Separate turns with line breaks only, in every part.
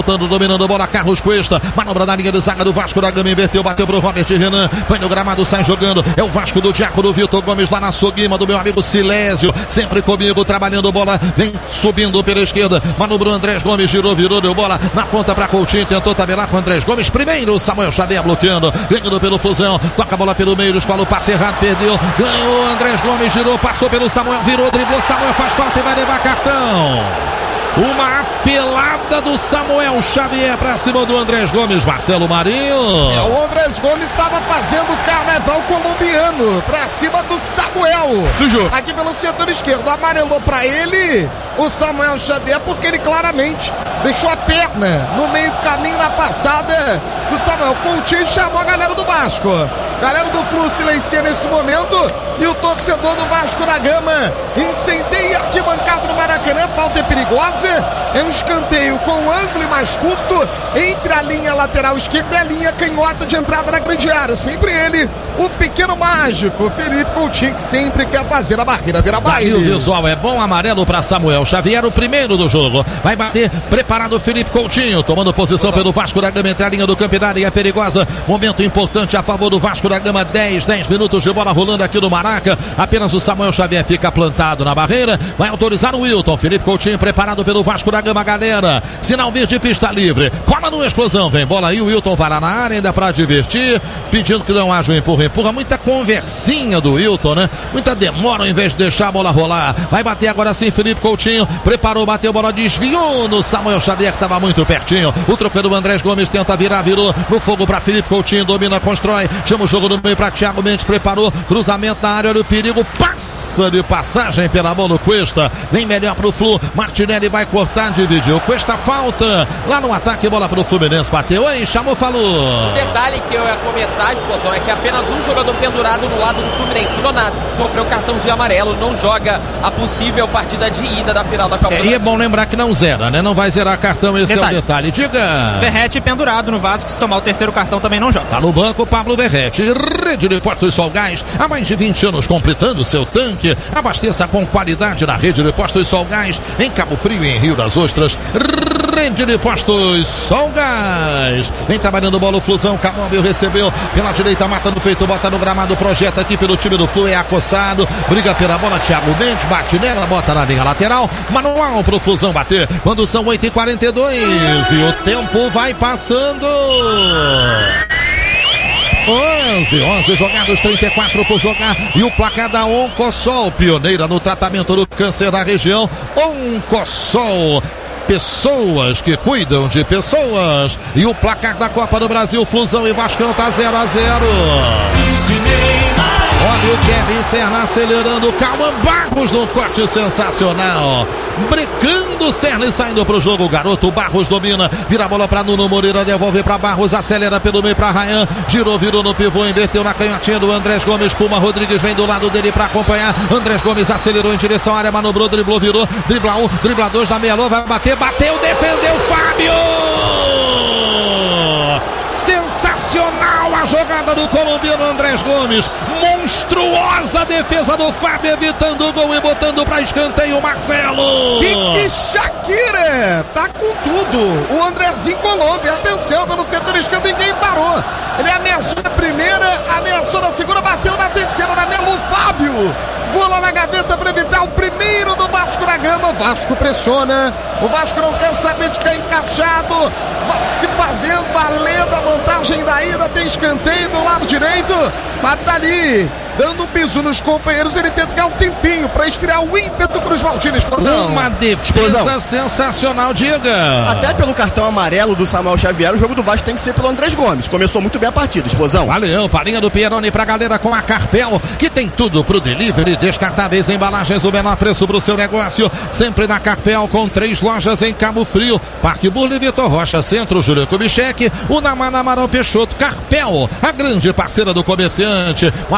Dominando a bola, Carlos Cuesta, manobra na linha de zaga do Vasco da Gama, inverteu, bateu pro Robert Renan, põe no gramado, sai jogando, é o Vasco do Diácono Vitor Gomes lá na Soguima, do meu amigo Silésio, sempre comigo, trabalhando bola, vem subindo pela esquerda, manobrou Andrés Gomes, girou, virou, deu bola, na ponta pra Coutinho, tentou tabelar com Andrés Gomes, primeiro Samuel Xavier bloqueando, ganhando pelo Flusão, toca a bola pelo meio, escola o passe errado, perdeu, ganhou, Andrés Gomes, girou, passou pelo Samuel, virou, driblou, Samuel faz falta e vai levar cartão. Uma apelada do Samuel Xavier pra cima do Andrés Gomes, Marcelo Marinho.
O Andrés Gomes estava fazendo carnaval colombiano pra cima do Samuel.
Sujou.
Aqui pelo setor esquerdo, amarelou pra ele o Samuel Xavier, porque ele claramente deixou a perna no meio do caminho na passada do Samuel. Coutinho chamou a galera do Vasco. Galera do Flu silencia nesse momento e o torcedor do Vasco da Gama incendeia a arquibancada do Maracanã. Falta é perigosa, é um escanteio com um ângulo mais curto entre a linha lateral esquerda e a linha canhota de entrada na grande área. Sempre ele, o pequeno mágico Felipe Coutinho, que sempre quer fazer a barreira virar baile.
O visual é bom, amarelo para Samuel Xavier, o primeiro do jogo. Vai bater, preparado o Felipe Coutinho, tomando posição pelo Vasco da Gama, entre a linha do campo e da área perigosa. Momento importante a favor do Vasco da Gama, 10 minutos de bola rolando aqui no Maraca. Apenas o Samuel Xavier fica plantado na barreira. Vai autorizar o Wilton. Felipe Coutinho preparado pelo Vasco da Gama, galera. Sinal verde, pista livre. Cola no explosão, vem bola aí. O Wilton vai lá na área ainda pra divertir, pedindo que não haja um empurra. Muita conversinha do Wilton, né? Muita demora ao invés de deixar a bola rolar. Vai bater agora sim Felipe Coutinho. Preparou, bateu, bola desviou no Samuel Xavier, que estava muito pertinho. O tropeiro do Andrés Gomes tenta virar, virou no fogo para Felipe Coutinho. Domina, constrói, chama o jogo do meio para Thiago Mendes. Preparou, cruzamento na área, olha o perigo. Passa de passagem pela mão do Cuesta. Vem melhor pro Flu. Martinelli vai cortar, dividiu. Cuesta falta lá no ataque, bola pro Fluminense. Bateu aí, chamou, falou.
O detalhe que eu ia comentar, explosão, é que apenas um jogador pendurado no lado do Fluminense. O Donato sofreu cartãozinho amarelo, não joga a possível partida de ida da final da Copa do Brasil.
E é bom lembrar que não zera, né? Não vai zerar cartão, esse é o detalhe. Diga.
Verratti pendurado no Vasco, se tomar o terceiro cartão também não joga.
Tá no banco Pablo Verratti. Rede de Postos Solgás, há mais de 20 anos completando seu tanque. Abasteça com qualidade na Rede de Postos Solgás, em Cabo Frio e em Rio das Ostras. Rede de Postos Solgás. Vem trabalhando bola o Flusão, Canóbio recebeu pela direita, mata no peito, bota no gramado, projeta aqui pelo time do Flu, é acossado, briga pela bola, Thiago Mendes, bate nela, bota na linha lateral, manual pro Flusão bater, quando são 8h42 e o tempo vai passando. 11 jogados, 34 por jogar, e o placar da Oncosol, pioneira no tratamento do câncer da região. Oncosol, pessoas que cuidam de pessoas. E o placar da Copa do Brasil, Flusão e Vascão tá 0-0. Olha o Kevin Serna acelerando, o Cauã Barros no corte sensacional. Brecando Serna e saindo pro jogo, o garoto Barros domina, vira a bola pra Nuno Moreira, devolve pra Barros, acelera pelo meio pra Ryan, girou, virou no pivô, inverteu na canhotinha do Andrés Gomes, Puma Rodrigues vem do lado dele pra acompanhar, Andrés Gomes acelerou em direção à área, manobrou, driblou, virou, dribla um, dribla dois, na meia lua, vai bater, bateu, defendeu, Fábio! Sensacional a jogada do colombiano Andrés Gomes, monstruosa defesa do Fábio, evitando o gol e botando para escanteio Marcelo.
Pique Shakira, tá com tudo o Andrezinho Colômbia, atenção, pelo setor esquerdo ninguém parou, ele ameaçou na primeira, ameaçou na segunda, bateu na terceira, na mesma o Fábio voa lá na gaveta para evitar o primeiro do Vasco da Gama. O Vasco pressiona, o Vasco não quer saber de ficar encaixado, vai se fazendo, valendo a vantagem da ida, tem escanteio do lado direito, Fábio tá ali, dando um piso nos companheiros, ele tenta ganhar um tempinho para esfriar o ímpeto para os Valtinhos. Explosão.
Uma defesa sensacional, diga.
Até pelo cartão amarelo do Samuel Xavier, o jogo do Vasco tem que ser pelo Andrés Gomes. Começou muito bem a partida, Explosão.
Valeu, palinha do Pieroni pra galera com a Carpel, que tem tudo pro delivery, descartáveis, embalagens, o menor preço pro seu negócio, sempre na Carpel, com 3 lojas em Cabo Frio, Parque Burle, Vitor Rocha, Centro, Júlio Kubitschek, o Namarão Peixoto. Carpel, a grande parceira do comerciante. Um abraço ao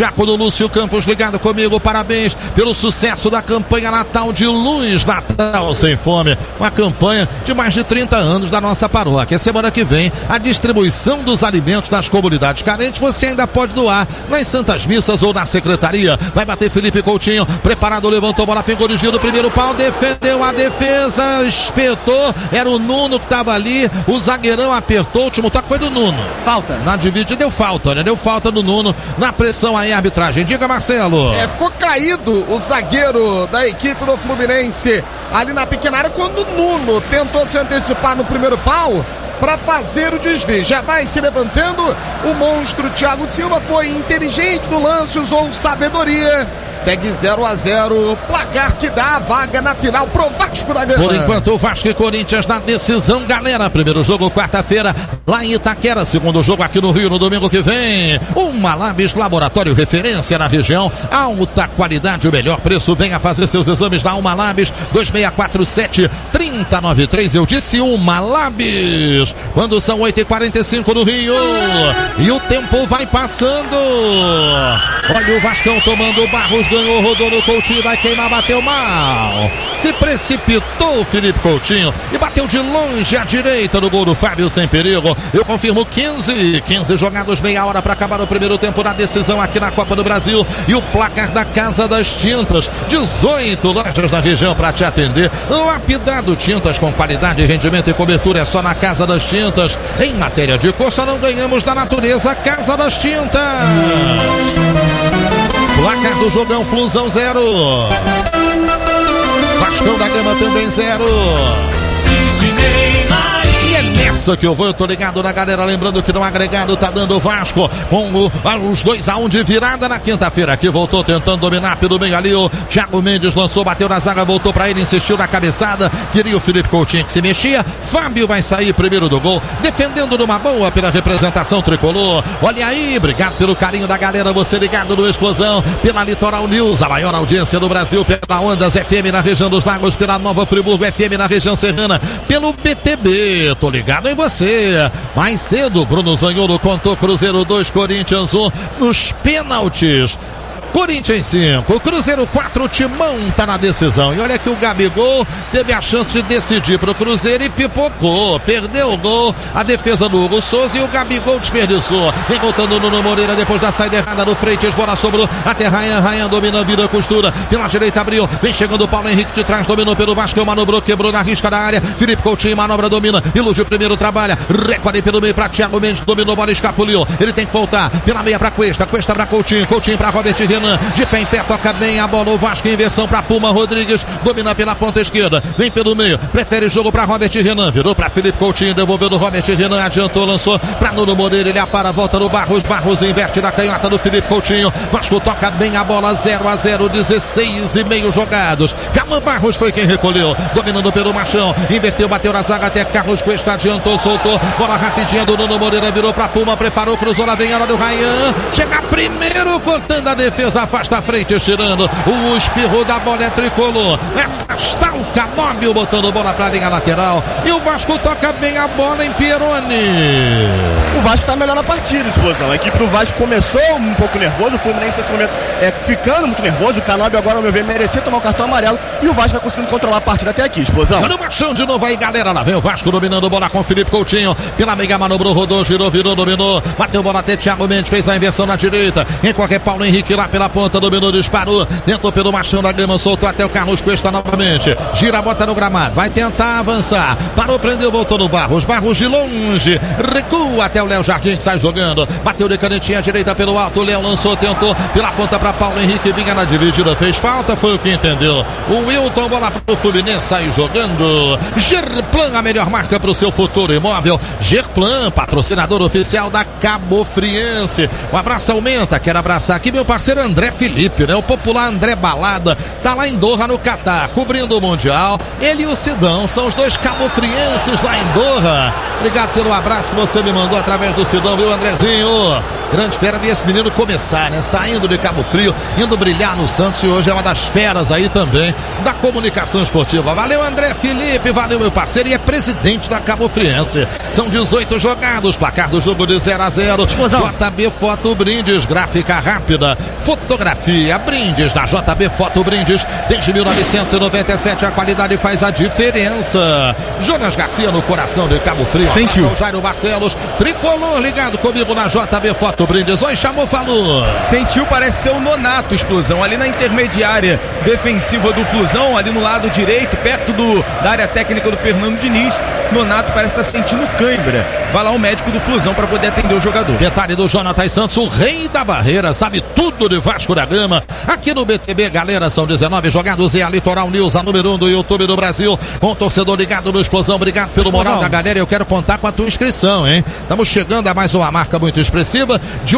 Diácono Lúcio Campos ligado comigo, parabéns pelo sucesso da campanha Natal de Luz, Natal Sem Fome, uma campanha de mais de 30 anos da nossa paróquia. Semana que vem, a distribuição dos alimentos nas comunidades carentes, você ainda pode doar nas Santas Missas ou na Secretaria. Vai bater Felipe Coutinho, preparado, levantou, bola, pegou, desvio do primeiro pau, defendeu a defesa, espetou, era o Nuno que estava ali, o zagueirão apertou, o último toque foi do Nuno.
Falta.
Na dividida deu falta, né? Deu falta do Nuno, na pressão aí a arbitragem. Diga, Marcelo.
Ficou caído o zagueiro da equipe do Fluminense ali na pequena área quando o Nuno tentou se antecipar no primeiro pau para fazer o desvio. Já vai se levantando o monstro Thiago Silva, foi inteligente no lance, usou sabedoria. Segue 0-0, placar que dá a vaga na final pro Vasco da Gama.
Por enquanto, o Vasco e Corinthians na decisão, galera. Primeiro jogo, quarta-feira, lá em Itaquera. Segundo jogo aqui no Rio, no domingo que vem. Uma Labs, laboratório referência na região. Alta qualidade, o melhor preço. Venha fazer seus exames da Uma Labs. 2647-3093. Eu disse Uma Labs. Quando são 8h45 no Rio. E o tempo vai passando. Olha o Vascão tomando Barros. Ganhou, rodou no Coutinho, vai queimar, bateu mal. Se precipitou o Felipe Coutinho e bateu de longe à direita no gol do Fábio sem perigo. Eu confirmo 15 jogados, meia hora para acabar o primeiro tempo na decisão aqui na Copa do Brasil. E o placar da Casa das Tintas, 18 lojas na região para te atender. Lapidado, tintas com qualidade, rendimento e cobertura é só na Casa das Tintas. Em matéria de cor, só não ganhamos da natureza. Casa das Tintas. Placar do jogão, Flusão 0. Vascão da Gama também 0. E é nessa que eu vou, eu tô ligado na galera, lembrando que no agregado tá dando o Vasco com os 2-1 de virada na quinta-feira. Aqui voltou tentando dominar pelo meio ali, o Thiago Mendes lançou, bateu na zaga, voltou pra ele, insistiu na cabeçada, queria o Felipe Coutinho que se mexia. Fábio vai sair primeiro do gol, defendendo numa boa pela representação tricolor. Olha aí, obrigado pelo carinho da galera, você ligado no Explosão, pela Litoral News, a maior audiência do Brasil, pela Ondas FM na região dos Lagos, pela Nova Friburgo FM na região serrana, pelo BTB. Tô ligado em você. Mais cedo, Bruno Zaniolo contou Cruzeiro 2, Corinthians 1 nos pênaltis. Corinthians 5, Cruzeiro 4, o Timão tá na decisão. E olha que o Gabigol teve a chance de decidir pro Cruzeiro e pipocou, perdeu o gol, a defesa do Hugo Souza e o Gabigol desperdiçou. Vem voltando o Nuno Moreira depois da saída errada do Freitas, bola sobrou até Ryan domina, vira, costura, pela direita abriu, vem chegando o Paulo Henrique de trás, dominou pelo Vasco, manobrou, quebrou na risca da área, Felipe Coutinho, manobra, domina, ilude o primeiro, trabalha, recolhe pelo meio pra Thiago Mendes, dominou, bola escapuliu, ele tem que voltar, pela meia pra Cuesta pra Coutinho pra Robert Renan, de pé em pé, toca bem a bola, o Vasco em inversão pra Puma Rodrigues, domina pela ponta esquerda, vem pelo meio, prefere jogo pra Robert Renan, virou pra Felipe Coutinho, devolveu do Robert Renan, adiantou, lançou pra Nuno Moreira, ele apara, volta no Barros inverte na canhota do Felipe Coutinho, Vasco toca bem a bola, 0-0, 16,5 jogados, Calan Barros foi quem recolheu, dominando pelo Machão, inverteu, bateu na zaga até Carlos Cuesta, adiantou, soltou, bola rapidinha do Nuno Moreira, virou pra Puma, preparou, cruzou, lá vem a hora do Ryan, chega primeiro, cortando a defesa, afasta a frente, tirando o espirro da bola, é tricolor, afastar o Canóbio, botando bola pra linha lateral, e o Vasco toca bem a bola em Pieroni.
O Vasco tá melhor na partida, Explosão. A equipe do Vasco começou um pouco nervoso, o Fluminense nesse momento ficando muito nervoso, o Canóbio agora, ao meu ver, merecia tomar o cartão amarelo, e o Vasco vai conseguindo controlar a partida até aqui, Explosão.
Olha o Machão de novo aí, galera, lá vem o Vasco dominando bola com o Felipe Coutinho, pela meia manobrou, rodou, girou, virou, dominou, bateu bola até Thiago Mendes, fez a inversão na direita, em qualquer Paulo Henrique lá pela ponta, dominou, disparou, tentou pelo Machão da Gama, soltou até o Carlos Cuesta novamente, gira, bota no gramado, vai tentar avançar, parou, prendeu, voltou no Barros de longe, recua até o Léo Jardim que sai jogando, bateu de canetinha à direita pelo alto, o Léo lançou, tentou pela ponta para Paulo Henrique, vinha na dividida, fez falta, foi o que entendeu, o Wilton, bola pro Fluminense, sai jogando. Gerplan, a melhor marca pro seu futuro imóvel, Gerplan, patrocinador oficial da Cabo Friense. Um abraço aumenta, quero abraçar aqui meu parceiro André Felipe, né? O popular André Balada, tá lá em Doha, no Catar, cobrindo o Mundial. Ele e o Sidão são os dois cabofrienses lá em Doha. Obrigado pelo abraço que você me mandou através do Sidão, viu, Andrezinho? grande fera, vi esse menino começar, né? Saindo de Cabo Frio, indo brilhar no Santos, e hoje é uma das feras aí também da comunicação esportiva. Valeu, André Felipe, valeu, meu parceiro, e é presidente da Cabo Friense. São 18 jogados, placar do jogo de 0-0. JB Foto Brindes, gráfica rápida, fotografia, brindes da JB Foto Brindes, desde 1997, a qualidade faz a diferença. Jonas Garcia no coração de Cabo Frio.
Sentiu.
Jairo Barcelos, tricolor ligado comigo na JB Foto Brindes. Oi, chamou, falou.
Sentiu, parece ser o Nonato, Explosão, ali na intermediária defensiva do Flusão, ali no lado direito, perto da área técnica do Fernando Diniz. Nonato parece estar sentindo cãibra. Vai lá o médico do Flusão para poder atender o jogador.
Detalhe do Jonathan Santos, o rei da barreira, sabe tudo de Vasco da Gama. Aqui no BTB, galera, são 19 jogados e a Litoral News, a número 1 do YouTube do Brasil. Com torcedor ligado no Explosão, obrigado pelo moral da galera. Eu quero contar com a tua inscrição, hein? Estamos chegando a mais uma marca muito expressiva de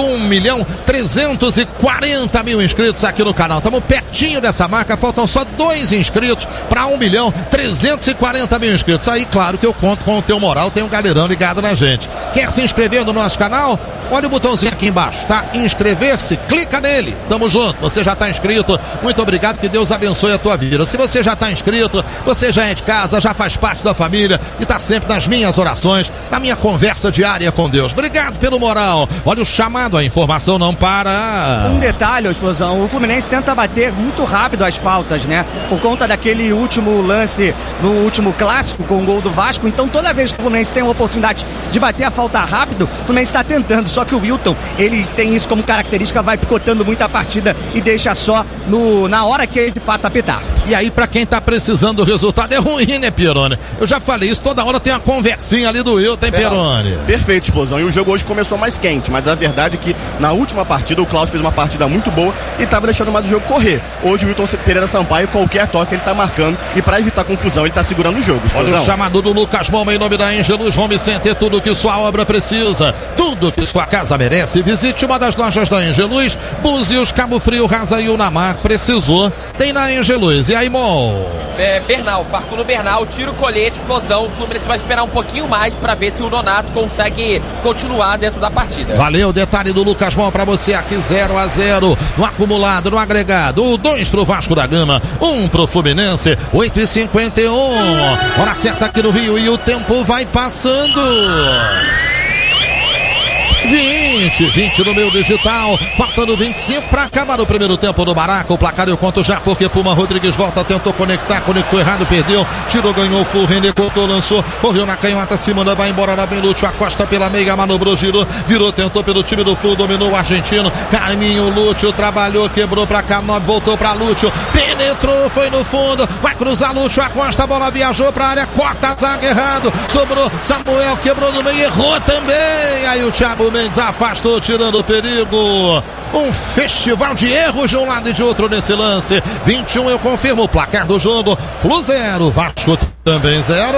1.340.000 inscritos aqui no canal. Estamos pertinho dessa marca, faltam só 2 inscritos para 1.340.000 inscritos. Aí, claro que eu conto com o teu moral, tem um galerão ligado na gente. Quer se inscrever no nosso canal? Olha o botãozinho aqui embaixo, tá? Inscrever-se, clica nele. Tamo junto, você já tá inscrito. Muito obrigado, que Deus abençoe a tua vida. Se você já tá inscrito, você já é de casa, já faz parte da família e tá sempre nas minhas orações, na minha conversa diária com Deus. Obrigado pelo moral. Olha o chamado, a informação não para.
Um detalhe, Explosão, o Fluminense tenta bater muito rápido as faltas, né? Por conta daquele último lance no último clássico com o gol do Vasco. Então toda vez que o Fluminense tem uma oportunidade de bater a falta rápido, o Fluminense está tentando, só que o Wilton, ele tem isso como característica, vai picotando muito a partida e deixa só na hora que ele de fato apitar.
E aí, pra quem tá precisando do resultado, é ruim, né, Pieroni? Eu já falei isso, toda hora tem uma conversinha ali do Wilton, hein, Pieroni?
Perfeito, Explosão. E o jogo hoje começou mais quente, mas a verdade é que na última partida o Klaus fez uma partida muito boa e tava deixando mais o jogo correr. Hoje o Wilton Pereira Sampaio, qualquer toque ele tá marcando, e pra evitar confusão ele tá segurando o jogo, Explosão.
Olha o chamado do Lucas Moma em nome da Angelus Home Center, tudo que sua obra precisa, tudo que sua casa merece. Visite uma das lojas da Angelus, Búzios, Cabo Frio, Raza e Unamar. Precisou, tem na Angelus. E aí, Mol?
Bernal, farcou no Bernal, tira o colete, explosão. O Fluminense vai esperar um pouquinho mais para ver se o Nonato consegue continuar dentro da partida.
Valeu, detalhe do Lucas Mol para você aqui, 0-0 no acumulado, no agregado. 2 pro Vasco da Gama, 1 pro Fluminense, 8h51. Hora certa aqui no Rio e o tempo vai passando. 20 no meu digital, faltando 25 para acabar o primeiro tempo do Baraca. O placar eu conto já, porque Puma Rodrigues volta, tentou conectar, conectou errado, perdeu, tirou, ganhou, full, René cortou, lançou, correu na canhota, se manda, vai embora na Lúcio, Acosta pela meia, manobrou, girou, virou, tentou pelo time do Full, dominou o argentino, Carminho, Lúcio, trabalhou, quebrou pra K9, voltou pra Lúcio, penetrou, foi no fundo, vai cruzar Lúcio, Acosta, a bola viajou pra área, corta a zaga, errado, sobrou, Samuel, quebrou no meio, errou também, aí o Thiago Mendes afastou, tirando o perigo. Um festival de erros de um lado e de outro nesse lance. 21, eu confirmo o placar do jogo. Flu 0, Vasco também 0.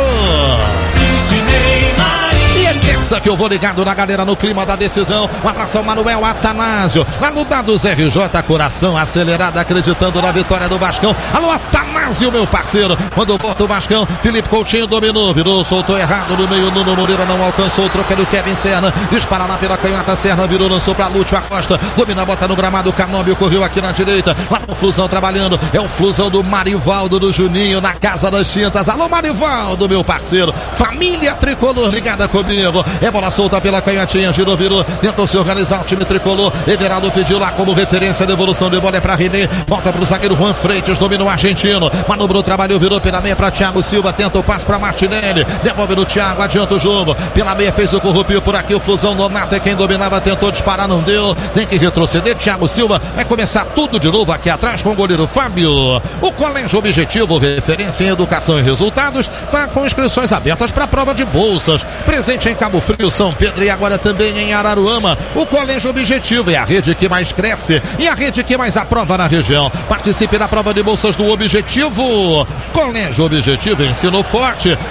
E é nessa que eu vou ligado na galera no clima da decisão. Um abraço ao Manuel Atanásio, lá no Dados RJ, coração acelerado, acreditando na vitória do Vascão. Alô, Atanásio, meu parceiro. Quando bota o Vascão, Felipe Coutinho dominou, virou, soltou errado no meio, Nuno Moreira não alcançou, troca do Kevin Serna, dispara lá pela canhota, Serna virou, lançou pra Lúcio Acosta, domina, bota no gramado, Canóbio correu aqui na direita, lá no Flusão trabalhando, é o Flusão do Marivaldo, do Juninho, na Casa das Tintas. Alô, Marivaldo, meu parceiro, família tricolor ligada comigo, é bola solta pela canhotinha, girou, virou, tentou se organizar o time tricolor, Everaldo pediu lá como referência, devolução de bola é pra René, volta pro zagueiro Juan Freitas, domina o argentino, manobrou, trabalhou, virou pela meia pra Thiago Silva, tenta o passe pra Martinelli, devolve no Thiago, adianta o jogo, pela meia fez o corrupio por aqui, o Flusão, Nonato é quem dominava, tentou disparar, não deu, tem que retroceder, Thiago Silva vai começar tudo de novo aqui atrás com o goleiro Fábio. O Colégio Objetivo, referência em educação e resultados, tá com inscrições abertas para prova de bolsas, presente em Cabo Frio, São Pedro e agora também em Araruama. O Colégio Objetivo é a rede que mais cresce e a rede que mais aprova na região. Participe da prova de bolsas do Objetivo. Colégio Objetivo, ensino forte,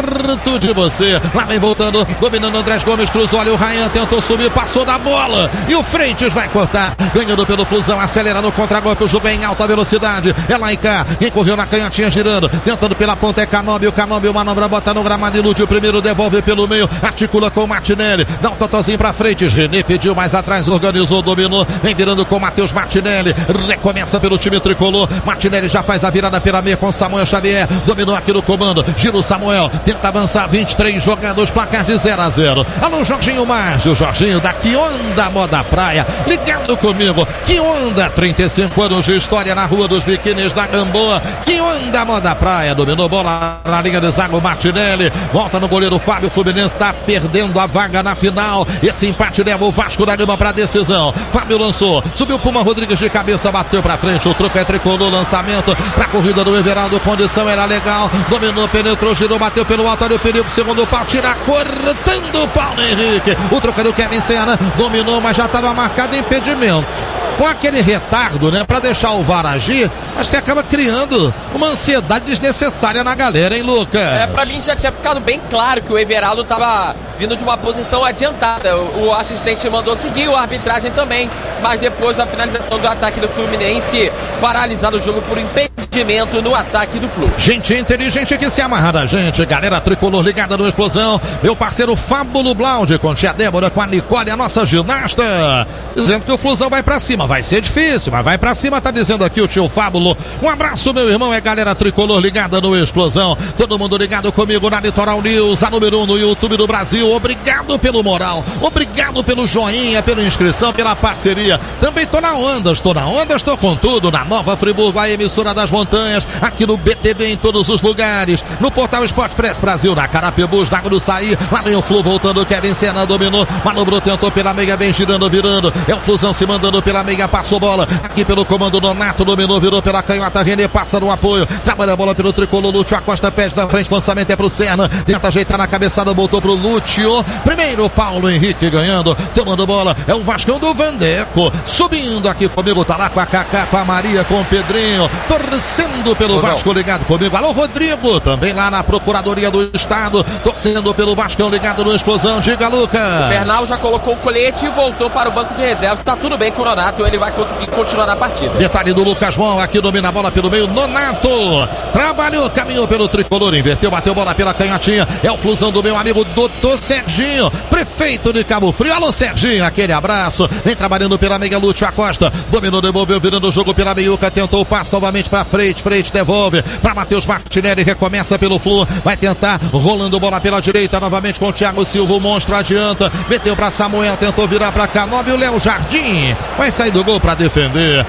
perto de você. Lá vem voltando, dominando Andrés Gomes, cruzou ali o Ryan, tentou subir, passou da bola. E o Frentes vai cortar, ganhando pelo Flusão, acelera no contra-golpe, o jogo é em alta velocidade. É lá em cá, quem correu na canhotinha girando, tentando pela ponta é Canóbio, manobra, bota no gramado, ilude o primeiro, devolve pelo meio, articula com o Martinelli, dá um totozinho pra frente, René pediu mais atrás, organizou, dominou, vem virando com o Matheus Martinelli, recomeça pelo time tricolor, Martinelli já faz a virada pela meia com Samuel Xavier, dominou aqui no comando, gira o Samuel, tenta avançar, 23 jogadores, placar de 0-0. Alô, Jorginho Márcio, Jorginho da Que Onda Moda Praia, ligado comigo, Que Onda, 35 anos de história na Rua dos Biquínis da Gamboa, Que Onda Moda Praia, dominou bola na linha de zaga, o Martinelli, volta no goleiro Fábio, o Fluminense está perdendo a vaga na final, esse empate leva o Vasco da Gama para decisão, Fábio lançou, subiu Puma Rodrigues de cabeça, bateu para frente, o troco é tricolor, lançamento para a corrida do Everaldo, condição era legal, dominou, penetrou, girou, bateu pelo alto, olha o perigo, segundo pau, tira, cortando o Paulo Henrique, o trocador Kevin Senna, dominou, mas já estava marcado impedimento. Com aquele retardo, né, pra deixar o VAR agir, mas que acaba criando uma ansiedade desnecessária na galera, hein, Lucas?
Pra mim já tinha ficado bem claro que o Everaldo tava vindo de uma posição adiantada. O assistente mandou seguir, a arbitragem também, mas depois da finalização do ataque do Fluminense, paralisado o jogo por impedimento no ataque do Flu.
Gente inteligente que se amarra da gente, galera tricolor ligada no Explosão, meu parceiro Fábulo Blaude, com tia Débora, com a Nicole, a nossa ginasta, dizendo que o Flusão vai pra cima. Vai ser difícil, mas vai pra cima, tá dizendo aqui o tio Fábulo. Um abraço, meu irmão, é galera tricolor ligada no Explosão. Todo mundo ligado comigo na Litoral News, a número 1 no YouTube do Brasil. Obrigado pelo moral, obrigado pelo joinha, pela inscrição, pela parceria. Também tô na Ondas, tô com tudo, na Nova Friburgo, a emissora das montanhas, aqui no BTV em todos os lugares, no portal Esporte Press Brasil, na Carapebus, na Gruçaí, lá vem o Flu voltando, Kevin Senna dominou, manobrou, tentou pela meia, vem girando, virando, é o Flusão se mandando pela meia, passou bola, aqui pelo comando Nonato, dominou, virou pela canhota, René passa no apoio, trabalha a bola pelo tricolor, Lúcio Acosta pede na frente, lançamento é pro Senna, tenta ajeitar na cabeçada, voltou pro Lúcio, primeiro Paulo Henrique ganhando, tomando bola, é o Vascão do Vandeco, subindo aqui comigo, tá lá com a Cacá, com a Maria, com o Pedrinho, torcendo pelo Vasco, ligado comigo, alô Rodrigo, também lá na Procuradoria do Estado, torcendo pelo Vascão, ligado no Explosão, diga Lucas.
O Bernal já colocou o colete e voltou para o banco de reservas, tá tudo bem com o Nonato, ele vai conseguir continuar na partida.
Detalhe do Lucas Mol, aqui domina a bola pelo meio, Nonato, trabalhou, caminhou pelo tricolor, inverteu, bateu bola pela canhotinha, é o Flusão do meu amigo Doutor Serginho, prefeito de Cabo Frio, alô Serginho, aquele abraço, vem trabalhando pela meia, Lúcio Acosta, dominou, devolveu, virando o jogo pela meiuca, tentou o passo novamente pra frente, devolve para Matheus Martinelli, recomeça pelo Flu, vai tentar, rolando bola pela direita, novamente com o Thiago Silva, o monstro adianta, meteu pra Samuel, tentou virar pra Canóbio, o Léo Jardim, vai sair do gol pra defender,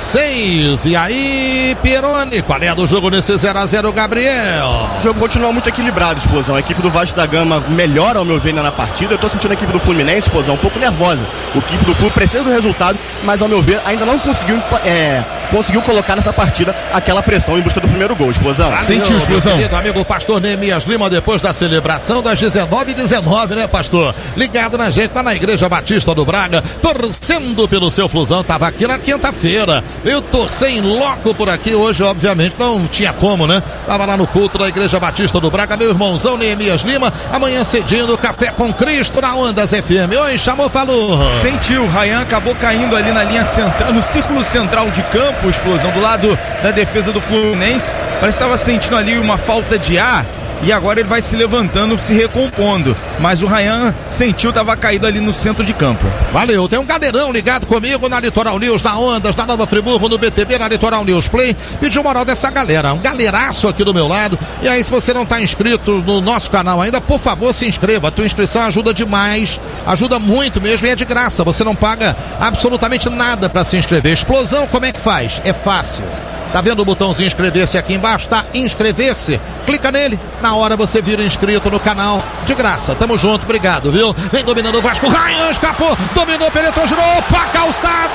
26, e aí, Pieroni, qual é do jogo nesse 0-0, Gabriel?
O jogo continua muito equilibrado, Explosão, a equipe do Vasco da Gama melhora ao meu ver na partida, eu tô sentindo a equipe do Fluminense, Explosão, um pouco nervosa, a equipe do Flu precisa do resultado, mas ao meu ver ainda não conseguiu colocar nessa partida aquela pressão em busca do primeiro gol, Explosão.
Sentiu, Explosão. Querido amigo pastor Neemias Lima, depois da celebração das 19h19, né, pastor? Ligado na gente, tá na Igreja Batista do Braga, torcendo pelo seu Flusão, tava aqui na quinta-feira, eu torci em loco por aqui, hoje obviamente não tinha como, né? Tava lá no culto da Igreja Batista do Braga, meu irmãozão Neemias Lima, amanhã cedinho no Café com Cristo na Ondas FM. Oi, chamou, falou.
Sentiu, Ryan acabou caindo ali na linha central, no círculo central de campo, Explosão, do lado da defesa do Fluminense, parece que estava sentindo ali uma falta de ar e agora ele vai se levantando, se recompondo, mas o Ryan sentiu, estava caído ali no centro de campo.
Valeu, tem um galerão ligado comigo na Litoral News, na Ondas, na Nova Friburgo, no BTV, na Litoral News Play, pediu moral dessa galera, um galeraço aqui do meu lado, e aí se você não está inscrito no nosso canal ainda, por favor se inscreva, a tua inscrição ajuda demais, ajuda muito mesmo e é de graça, você não paga absolutamente nada para se inscrever. Explosão, como é que faz? É fácil. Tá vendo o botãozinho inscrever-se aqui embaixo? Tá? Inscrever-se. Clica nele. Na hora você vira inscrito no canal. De graça. Tamo junto. Obrigado, viu? Vem dominando o Vasco. Ryan escapou. Dominou, penetrou, girou. Opa, calçado.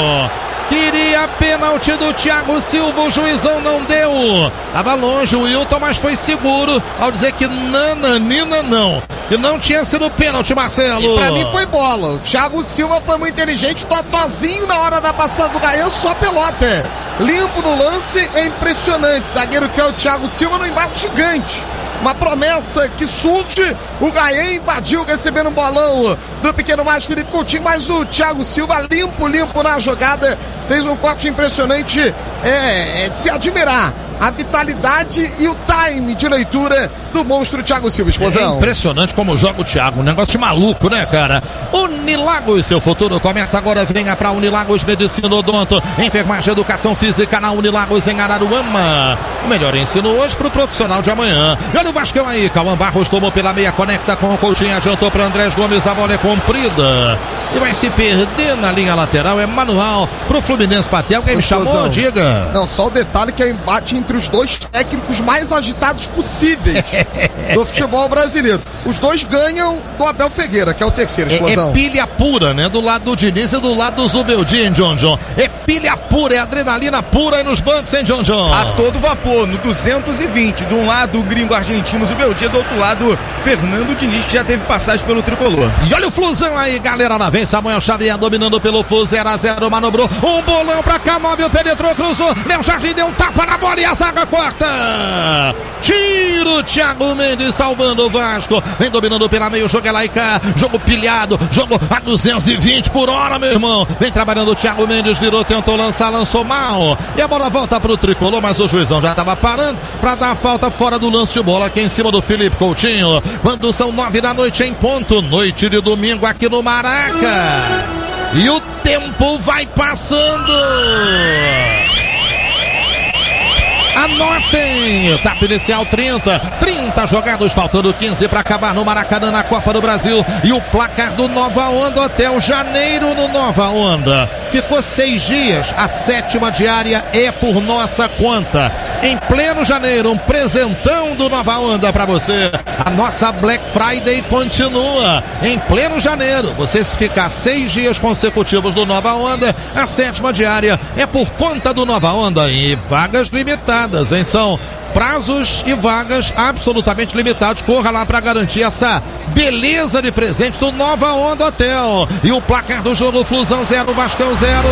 Queria pênalti do Thiago Silva. O juizão não deu. Tava longe o Wilton, mas foi seguro ao dizer que nananina não. Que não tinha sido pênalti, Marcelo.
E pra mim foi bola. O Thiago Silva foi muito inteligente. Totozinho na hora da passada do Gael, só pelota. Limpo no lance, é impressionante. Zagueiro que é o Thiago Silva no embate gigante. uma promessa que surge. O Gaien invadiu recebendo um bolão do pequeno mais Felipe Coutinho, mas o Thiago Silva limpo na jogada, fez um corte impressionante, se admirar a vitalidade e o time de leitura do monstro Thiago Silva. Explosão.
É impressionante como joga o Thiago, um negócio de maluco, né, cara? Unilagos, seu futuro começa agora. Venha pra Unilagos Medicina Odonto, enfermagem e educação física na Unilagos em Araruama. O melhor ensino hoje pro profissional de amanhã. E olha o Vascão aí, Cauã Barros tomou pela meia, conecta com o Coutinho, adiantou para Andrés Gomes, a bola é comprida e vai se perder na linha lateral. É manual pro Fluminense Patel. Quem me chamou, diga.
Não, só o detalhe que é embate entre os dois técnicos mais agitados possíveis do futebol brasileiro. Os dois ganham do Abel Ferreira, que é o terceiro. Explosão.
É pilha pura, né? Do lado do Diniz e do lado do Zubeldia, hein, John? É pilha pura, é adrenalina pura aí nos bancos, hein, John?
A todo vapor, no 220. De um lado o gringo argentino Zubeldia, do outro lado Fernando Diniz, que já teve passagem pelo tricolor.
E olha o Flusão aí, galera, na vez Samuel Xavier dominando pelo Flu, 0-0, manobrou um bolão pra Canóbio, penetrou, cruzou, Léo Jardim deu um tapa na bola e a zaga corta. Tiro, Thiago Mendes salvando o Vasco, vem dominando pela meio, jogo é lá e cá, jogo pilhado, jogo a 220 por hora, meu irmão, vem trabalhando o Thiago Mendes, virou, tentou lançar, lançou mal, e a bola volta pro tricolor, mas o juizão já tava parando pra dar a falta fora do lance de bola aqui em cima do Felipe Coutinho, quando são 9 da noite em ponto, noite de domingo aqui no Maraca, e o tempo vai passando. Anotem, etapa inicial 30 jogados, faltando 15 para acabar no Maracanã na Copa do Brasil, e o placar do Nova Onda Hotel Janeiro no Nova Onda. Ficou 6 dias, a 7ª diária é por nossa conta. Em pleno janeiro, um presentão do Nova Onda para você. A nossa Black Friday continua em pleno janeiro. Você se ficar 6 dias consecutivos do Nova Onda, a 7ª diária é por conta do Nova Onda e vagas limitadas, hein? São prazos e vagas absolutamente limitados. Corra lá para garantir essa beleza de presente do Nova Onda Hotel. E o placar do jogo: Flusão 0, Vascão 0.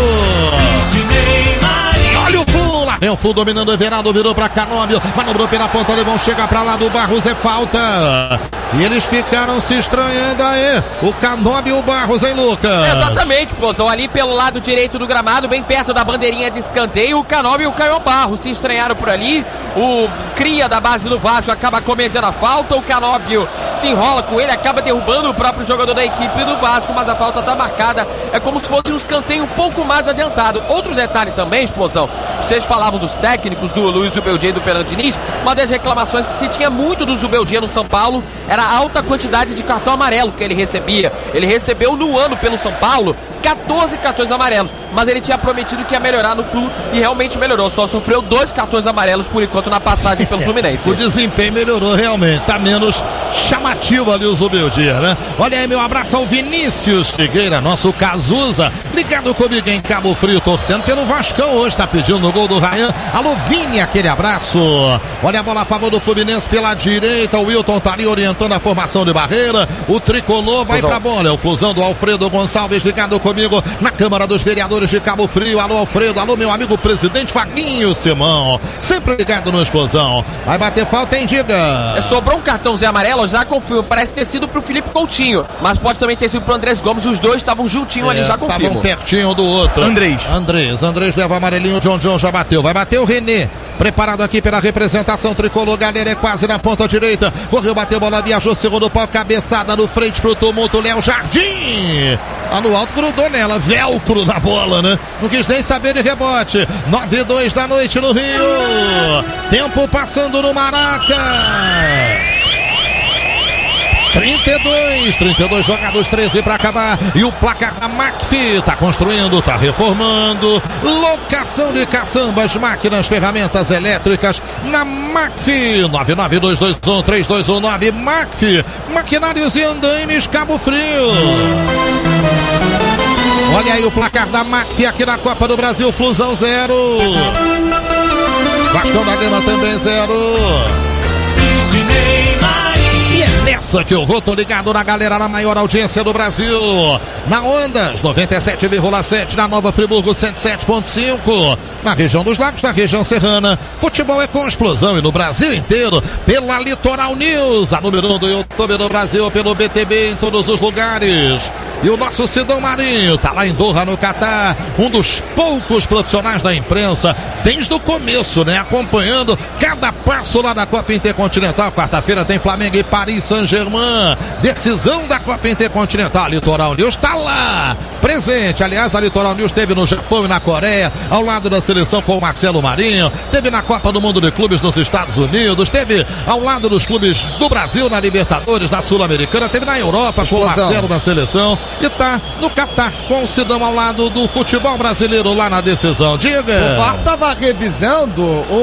Olha o Flu, lá vem o Flu dominando o Everaldo, virou pra Canóbio, manobrou pela ponta, Levão chega pra lá do Barros, é falta. E eles ficaram se estranhando aí, o Canóbio e o Barros, hein, Lucas?
Exatamente, Explosão, ali pelo lado direito do gramado, bem perto da bandeirinha de escanteio, o Canóbio e o Caio Barros se estranharam por ali, o cria da base do Vasco acaba cometendo a falta, o Canóbio se enrola com ele, acaba derrubando o próprio jogador da equipe do Vasco, mas a falta tá marcada, é como se fosse um escanteio um pouco mais adiantado. Outro detalhe também, Explosão, vocês falavam dos técnicos, do Luiz Zubeldia e do Fernando Diniz, uma das reclamações que se tinha muito do Zubeldia no São Paulo era a alta quantidade de cartão amarelo que ele recebia. Ele recebeu no ano pelo São Paulo 14 cartões amarelos, mas ele tinha prometido que ia melhorar no Flu e realmente melhorou, só sofreu 2 cartões amarelos por enquanto na passagem pelo Fluminense.
O desempenho melhorou realmente, tá menos chamativo ali o Zubeldia, né? Olha aí, meu abraço ao Vinícius Figueira, nosso Cazuza, ligado comigo em Cabo Frio, torcendo pelo Vascão hoje, tá pedindo no gol do Ryan. Alô, Vini, aquele abraço. Olha a bola a favor do Fluminense pela direita, o Wilton tá ali orientando a formação de barreira, o tricolor vai pra bola, é o Flusão do Alfredo Gonçalves, ligado comigo na Câmara dos Vereadores de Cabo Frio. Alô, Alfredo, alô, meu amigo presidente Vaguinho Simão, sempre ligado no Explosão. Vai bater falta, hein, diga?
Sobrou um cartãozinho amarelo, já confirmo, parece ter sido pro Felipe Coutinho, mas pode também ter sido pro Andrés Gomes, os dois estavam juntinho ali, já confirmo.
Estavam pertinho do outro. Andrés leva amarelinho, John já bateu, vai bater o René, preparado aqui pela representação tricolor, galera é quase na ponta direita, correu, bateu, bola, viajou, segundo pau, cabeçada no frente pro tumulto, Léo Jardim, lá no alto, grudou nela, velcro na bola, né? Não quis nem saber de rebote. 9:02 da noite no Rio, tempo passando no Maraca. 32 jogados, 13 para acabar. E o placar da McPhy tá construindo, tá reformando. Locação de caçambas, máquinas, ferramentas elétricas na McPhy. 992213219 McPhy. Maquinários e andaimes, Cabo Frio. Olha aí o placar da McPhy aqui na Copa do Brasil. Flusão 0. Vascão da Gama também 0. E é Essa que eu vou, tô ligado na galera, na maior audiência do Brasil. Na Ondas, 97,7, na Nova Friburgo, 107,5. Na região dos Lagos, na região serrana. Futebol é com explosão e no Brasil inteiro, pela Litoral News, a número 1 do YouTube do Brasil, pelo BTB em todos os lugares. E o nosso Sidão Marinho tá lá em Doha, no Catar, um dos poucos profissionais da imprensa, desde o começo, né? Acompanhando cada passo lá da Copa Intercontinental. Quarta-feira tem Flamengo e Paris Saint-Germain. Decisão da Copa Intercontinental. A Litoral News tá lá, presente. Aliás, a Litoral News esteve no Japão e na Coreia, ao lado da seleção com o Marcelo Marinho. Teve na Copa do Mundo de Clubes nos Estados Unidos. Teve ao lado dos clubes do Brasil na Libertadores, na Sul-Americana. Teve na Europa com o Marcelo da seleção. E tá no Catar com o Sidão ao lado do futebol brasileiro lá na decisão. Diga!
O VAR tava revisando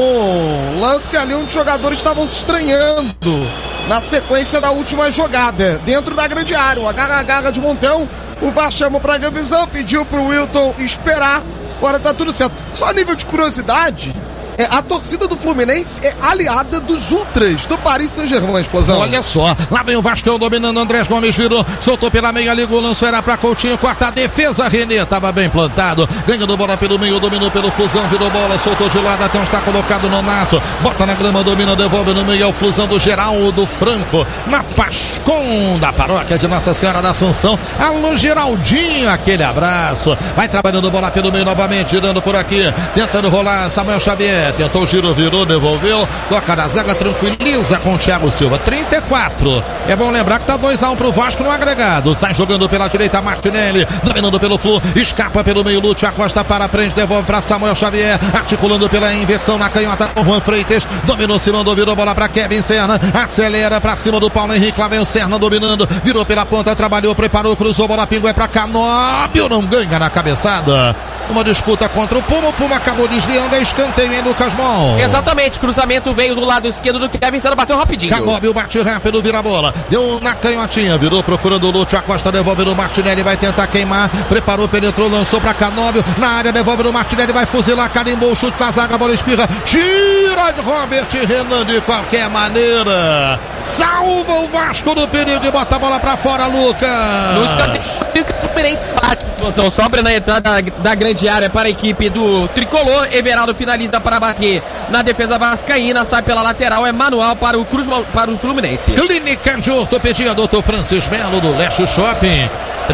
o lance ali onde os jogadores estavam se estranhando na sequência da última jogada, dentro da grande área. O agarra de montão, o VAR chamou pra revisão, pediu pro Wilton esperar. Agora tá tudo certo. Só a nível de curiosidade, a torcida do Fluminense é aliada dos ultras do Paris Saint-Germain, explosão.
Olha só, lá vem o Vascão dominando, Andrés Gomes virou, soltou pela meia, ligou, lançou, era pra Coutinho, quarta defesa, René, tava bem plantado, ganhando bola pelo meio, dominou pelo Flusão, virou bola, soltou de lado, até onde está colocado Nonato, bota na grama, domina, devolve no meio, é o Flusão do Geraldo Franco, na Pascom da paróquia de Nossa Senhora da Assunção. Alô Geraldinho, aquele abraço, vai trabalhando bola pelo meio novamente, girando por aqui, tentando rolar, Samuel Xavier, tentou o giro, virou, devolveu, toca na zaga, tranquiliza com o Thiago Silva, 34. É bom lembrar que tá 2-1 pro Vasco no agregado. Sai jogando pela direita, Martinelli, dominando pelo Flu, escapa pelo meio, Lúcio Acosta para frente, devolve para Samuel Xavier, articulando pela inversão na canhota com Juan Freitas, dominou, se mandou, virou bola para Kevin Serna, acelera para cima do Paulo Henrique, lá vem o Serna dominando, virou pela ponta, trabalhou, preparou, cruzou, bola pingou, é para Canóbio, não ganha na cabeçada. Uma disputa contra o Puma acabou desviando, é escanteio em Lucas Mon.
Exatamente, cruzamento veio do lado esquerdo do Kevin Serna, bateu rapidinho.
Canóbio bate rápido, vira a bola, deu na canhotinha, virou procurando o Lúcio Acosta, devolve no Martinelli, vai tentar queimar, preparou, penetrou, lançou para Canóbio, na área, devolve no Martinelli, vai fuzilar, carimbou, chute na zaga, bola espirra, tira de Robert Renan de qualquer maneira, salva o Vasco do perigo e bota a bola para fora, Lucas.
No escanteio que o Fluminense bate, sobra na entrada da grande área para a equipe do Tricolor. Everaldo finaliza para bater na defesa vascaína, sai pela lateral, é manual para o Fluminense.
Clínica de Ortopedia Dr. Francis Melo do Leste Shopping,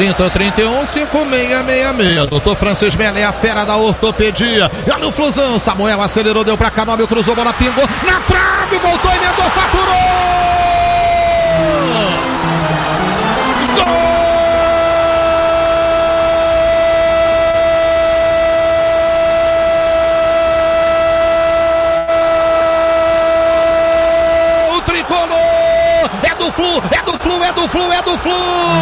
3031-5666. Dr. Francis Melo é a fera da ortopedia. E olha o Flusão, Samuel acelerou, deu para Canóbio, cruzou, bola pingou na trave, voltou, emendou, faturou! É do Flu!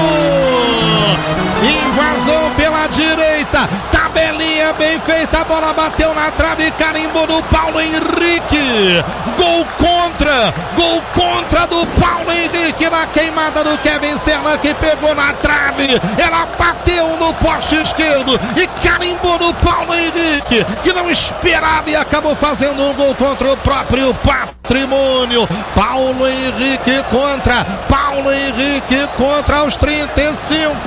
Invasão pela direita, tabelinha bem feita, a bola bateu na trave, carimbou do Paulo Henrique, gol contra do Paulo Henrique na queimada do Kevin Serna, que pegou na trave, ela bateu no poste esquerdo e carimbou do Paulo Henrique, que não esperava e acabou fazendo um gol contra o próprio patrimônio. Paulo Henrique contra os 35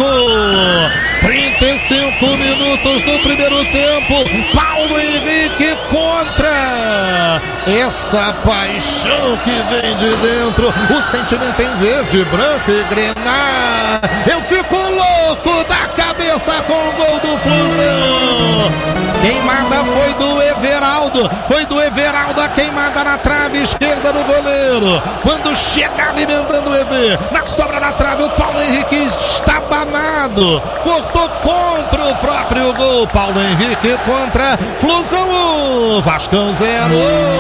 minutos do primeiro tempo. Paulo Henrique contra. Essa paixão que vem de dentro, o sentimento em verde, branco e grená. Eu fico louco da cabeça com o gol do Flusão. Queimada foi do Everaldo, a queimada na trave esquerda do goleiro. Quando chegava emendando o EV, na sobra da trave, o Paulo Henrique estabanado, cortou contra o próprio gol. Paulo Henrique contra Flusão, Vascão 0.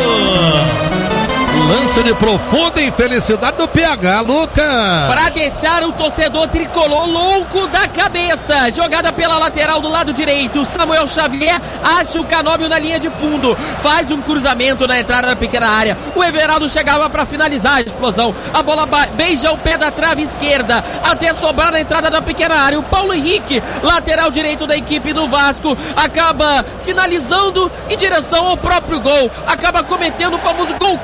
Lance de profunda infelicidade do PH, Lucas.
Para deixar o torcedor tricolor louco da cabeça. Jogada pela lateral do lado direito. Samuel Xavier acha o Canóbio na linha de fundo. Faz um cruzamento na entrada da pequena área. O Everaldo chegava para finalizar a explosão. A bola beija o pé da trave esquerda até sobrar na entrada da pequena área. O Paulo Henrique, lateral direito da equipe do Vasco, acaba finalizando em direção ao próprio gol. Acaba cometendo o famoso gol contra,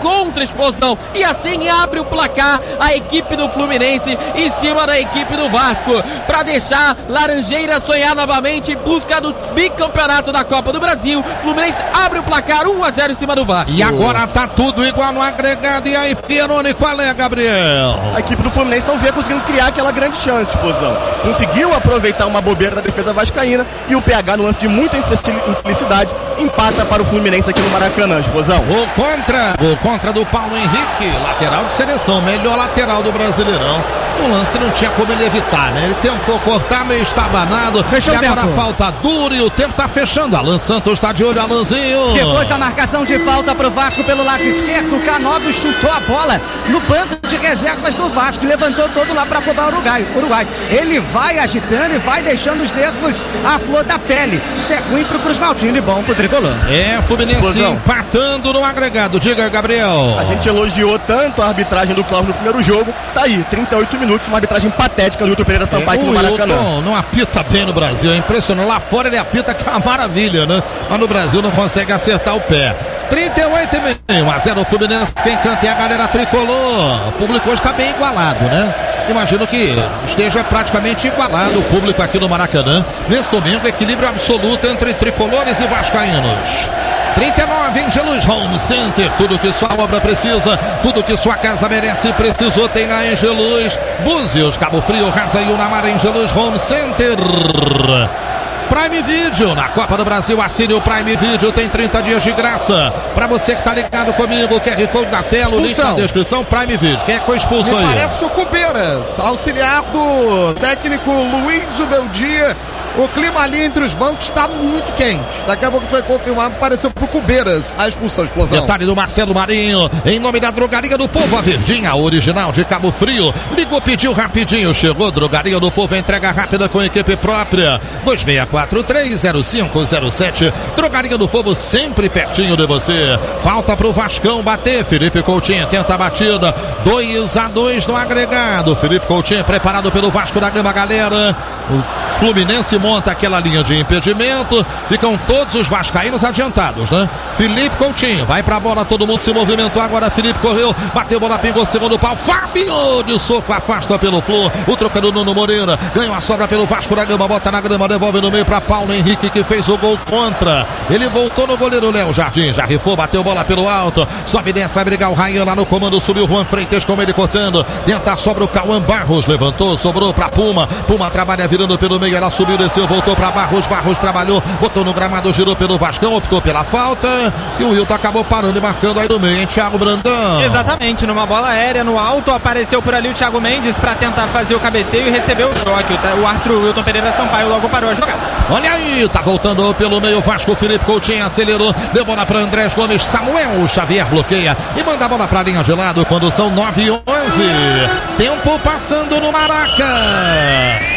explosão. E assim abre o placar a equipe do Fluminense em cima da equipe do Vasco, para deixar Laranjeira sonhar novamente em busca do bicampeonato da Copa do Brasil. Fluminense abre o placar 1-0 em cima do Vasco.
E agora tá tudo igual no agregado. E aí, Pieroni, qual é, Gabriel?
A equipe do Fluminense não vinha conseguindo criar aquela grande chance, explosão. Conseguiu aproveitar uma bobeira da defesa vascaína e o PH, no lance de muita infelicidade, empata para o Fluminense aqui no Maracanã, explosão.
Gol contra do Paulo Henrique, lateral de seleção, melhor lateral do Brasileirão. Um lance que não tinha como ele evitar, né? Ele tentou cortar, meio estabanado.
Fechou
e agora
tempo.
falta dura e o tempo tá fechando. Alan Santos está de olho, Alanzinho.
Depois da marcação de falta pro Vasco pelo lado esquerdo, o Canóbio chutou a bola no banco de reservas do Vasco e levantou todo lá para cobrar o Uruguai. Ele vai agitando e vai deixando os nervos à flor da pele. Isso é ruim pro Cruz Maltino e bom pro Tricolor.
É, Fluminense
Explosão.
empatando no agregado. Diga, Gabriel.
A gente elogiou tanto a arbitragem do Cláudio no primeiro jogo. Tá aí, 38 minutos, uma arbitragem patética do Wilton Pereira Sampaio aqui no Maracanã.
Hilton não apita bem no Brasil, é impressionante. Lá fora ele apita que é uma maravilha, né? Mas no Brasil não consegue acertar o pé. 38,5, 1-0 o Fluminense. Quem canta é a galera tricolor. O público hoje está bem igualado, né? Imagino que esteja praticamente igualado o público aqui no Maracanã. Nesse domingo, equilíbrio absoluto entre tricolores e vascaínos. 39 em Angelus Home Center, tudo que sua obra precisa, tudo que sua casa merece e precisou tem na Angelus. Búzios, Cabo Frio, Raça e Unamar. Angelus Home Center. Prime Video, na Copa do Brasil, assine o Prime Video, tem 30 dias de graça. Pra você que tá ligado comigo, QR Code na tela, o link na descrição, Prime Video. Quem é que foi expulso
Me
aí?
parece o Cubeiras, auxiliar do técnico Luiz Ubeldia. O clima ali entre os bancos está muito quente. Daqui a pouco a gente vai confirmar. Pareceu pro Cubeiras a expulsão, a explosão.
Detalhe do Marcelo Marinho, em nome da Drogaria do Povo, a Verdinha, original de Cabo Frio. Ligou, pediu rapidinho, chegou. Drogaria do Povo, entrega rápida com equipe própria. 26430507. Drogaria do Povo, sempre pertinho de você. Falta pro Vascão bater. Felipe Coutinho tenta a batida. 2-2 no agregado. Felipe Coutinho preparado pelo Vasco da Gama, galera. O Fluminense monta aquela linha de impedimento. Ficam todos os vascaínos adiantados, né? Felipe Coutinho vai pra bola, todo mundo se movimentou. Agora Felipe correu, bateu bola, pingou segundo pau. Fábio de soco, afasta pelo Flu. O trocador Nuno Moreira ganhou a sobra pelo Vasco da Gama, bota na grama, devolve no meio pra Paulo Henrique, que fez o gol contra. Ele voltou no goleiro Léo Jardim, já rifou, bateu bola pelo alto. Sobe e desce, vai brigar o Ryan lá no comando. Subiu o Juan Freitas com ele cortando. Tenta a sobra o Cauã Barros, levantou, sobrou pra Puma. Puma trabalha virando pelo meio, ela subiu, desceu, voltou para Barros, Barros trabalhou, botou no gramado, girou pelo Vascão, optou pela falta e o Wilton acabou parando e marcando aí no meio, hein, Thiago Brandão?
Exatamente, numa bola aérea no alto, apareceu por ali o Thiago Mendes para tentar fazer o cabeceio e recebeu o choque. O árbitro Wilton Pereira Sampaio logo parou a jogada.
Olha aí, tá voltando pelo meio Vasco, Felipe Coutinho acelerou, deu bola para Andrés Gomes, Samuel Xavier bloqueia e manda a bola para a linha de lado quando são 9:11. Tempo passando no Maraca.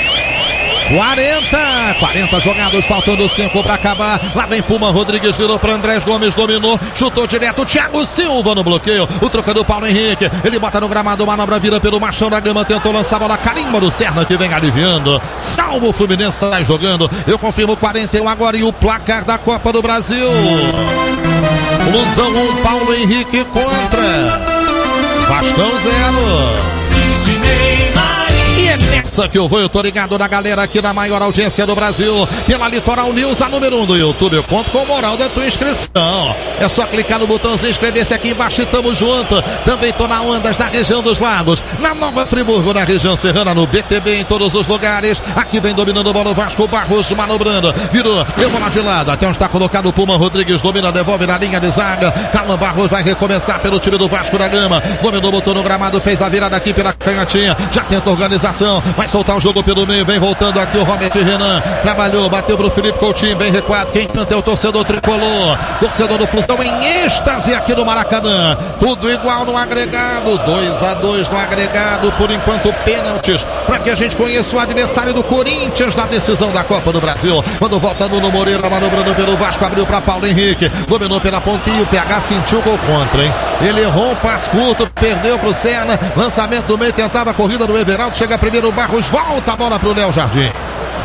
40 jogados, faltando 5 para acabar. Lá vem Puma, Rodrigues virou para Andrés Gomes, dominou, chutou direto, Thiago Silva no bloqueio. O trocador Paulo Henrique, ele bota no gramado, manobra, vira pelo Machão da Gama, tentou lançar a bola, carimba do Serna que vem aliviando. Salvo o Fluminense, sai jogando. Eu confirmo 41 agora e o placar da Copa do Brasil. Flusão 1, Paulo Henrique contra Vascão 0. E é nessa que eu vou, eu tô ligado na galera aqui na maior audiência do Brasil, pela Litoral News, a número 1 do YouTube. Eu conto com o moral da tua inscrição. É só clicar no botãozinho, inscrever-se aqui embaixo e tamo junto. Também tô na Ondas, na região dos Lagos, na Nova Friburgo, na região serrana, no BTB, em todos os lugares. Aqui vem dominando a bola o Vasco, Barros manobrando, virou, deu bola de lado, até onde está colocado o Puma, Rodrigues domina, devolve na linha de zaga. Calma, Barros vai recomeçar pelo time do Vasco da Gama. Dominou, botou no gramado, fez a virada aqui pela canhotinha, já tenta organizar. Vai soltar o jogo pelo meio, vem voltando aqui o Robert Renan, trabalhou, bateu pro Felipe Coutinho, bem recuado, quem canta é o torcedor tricolor, torcedor do Flusão em êxtase aqui no Maracanã, tudo igual no agregado, 2-2 no agregado, por enquanto pênaltis, para que a gente conheça o adversário do Corinthians na decisão da Copa do Brasil, quando volta Nuno Moreira, manobrando pelo Vasco, abriu para Paulo Henrique, dominou pela pontinha, o PH sentiu o gol contra, hein? Ele errou um passe curto, perdeu pro Serna, lançamento do meio, tentava a corrida do Everaldo, chega primeiro o Barros, volta a bola pro Léo Jardim.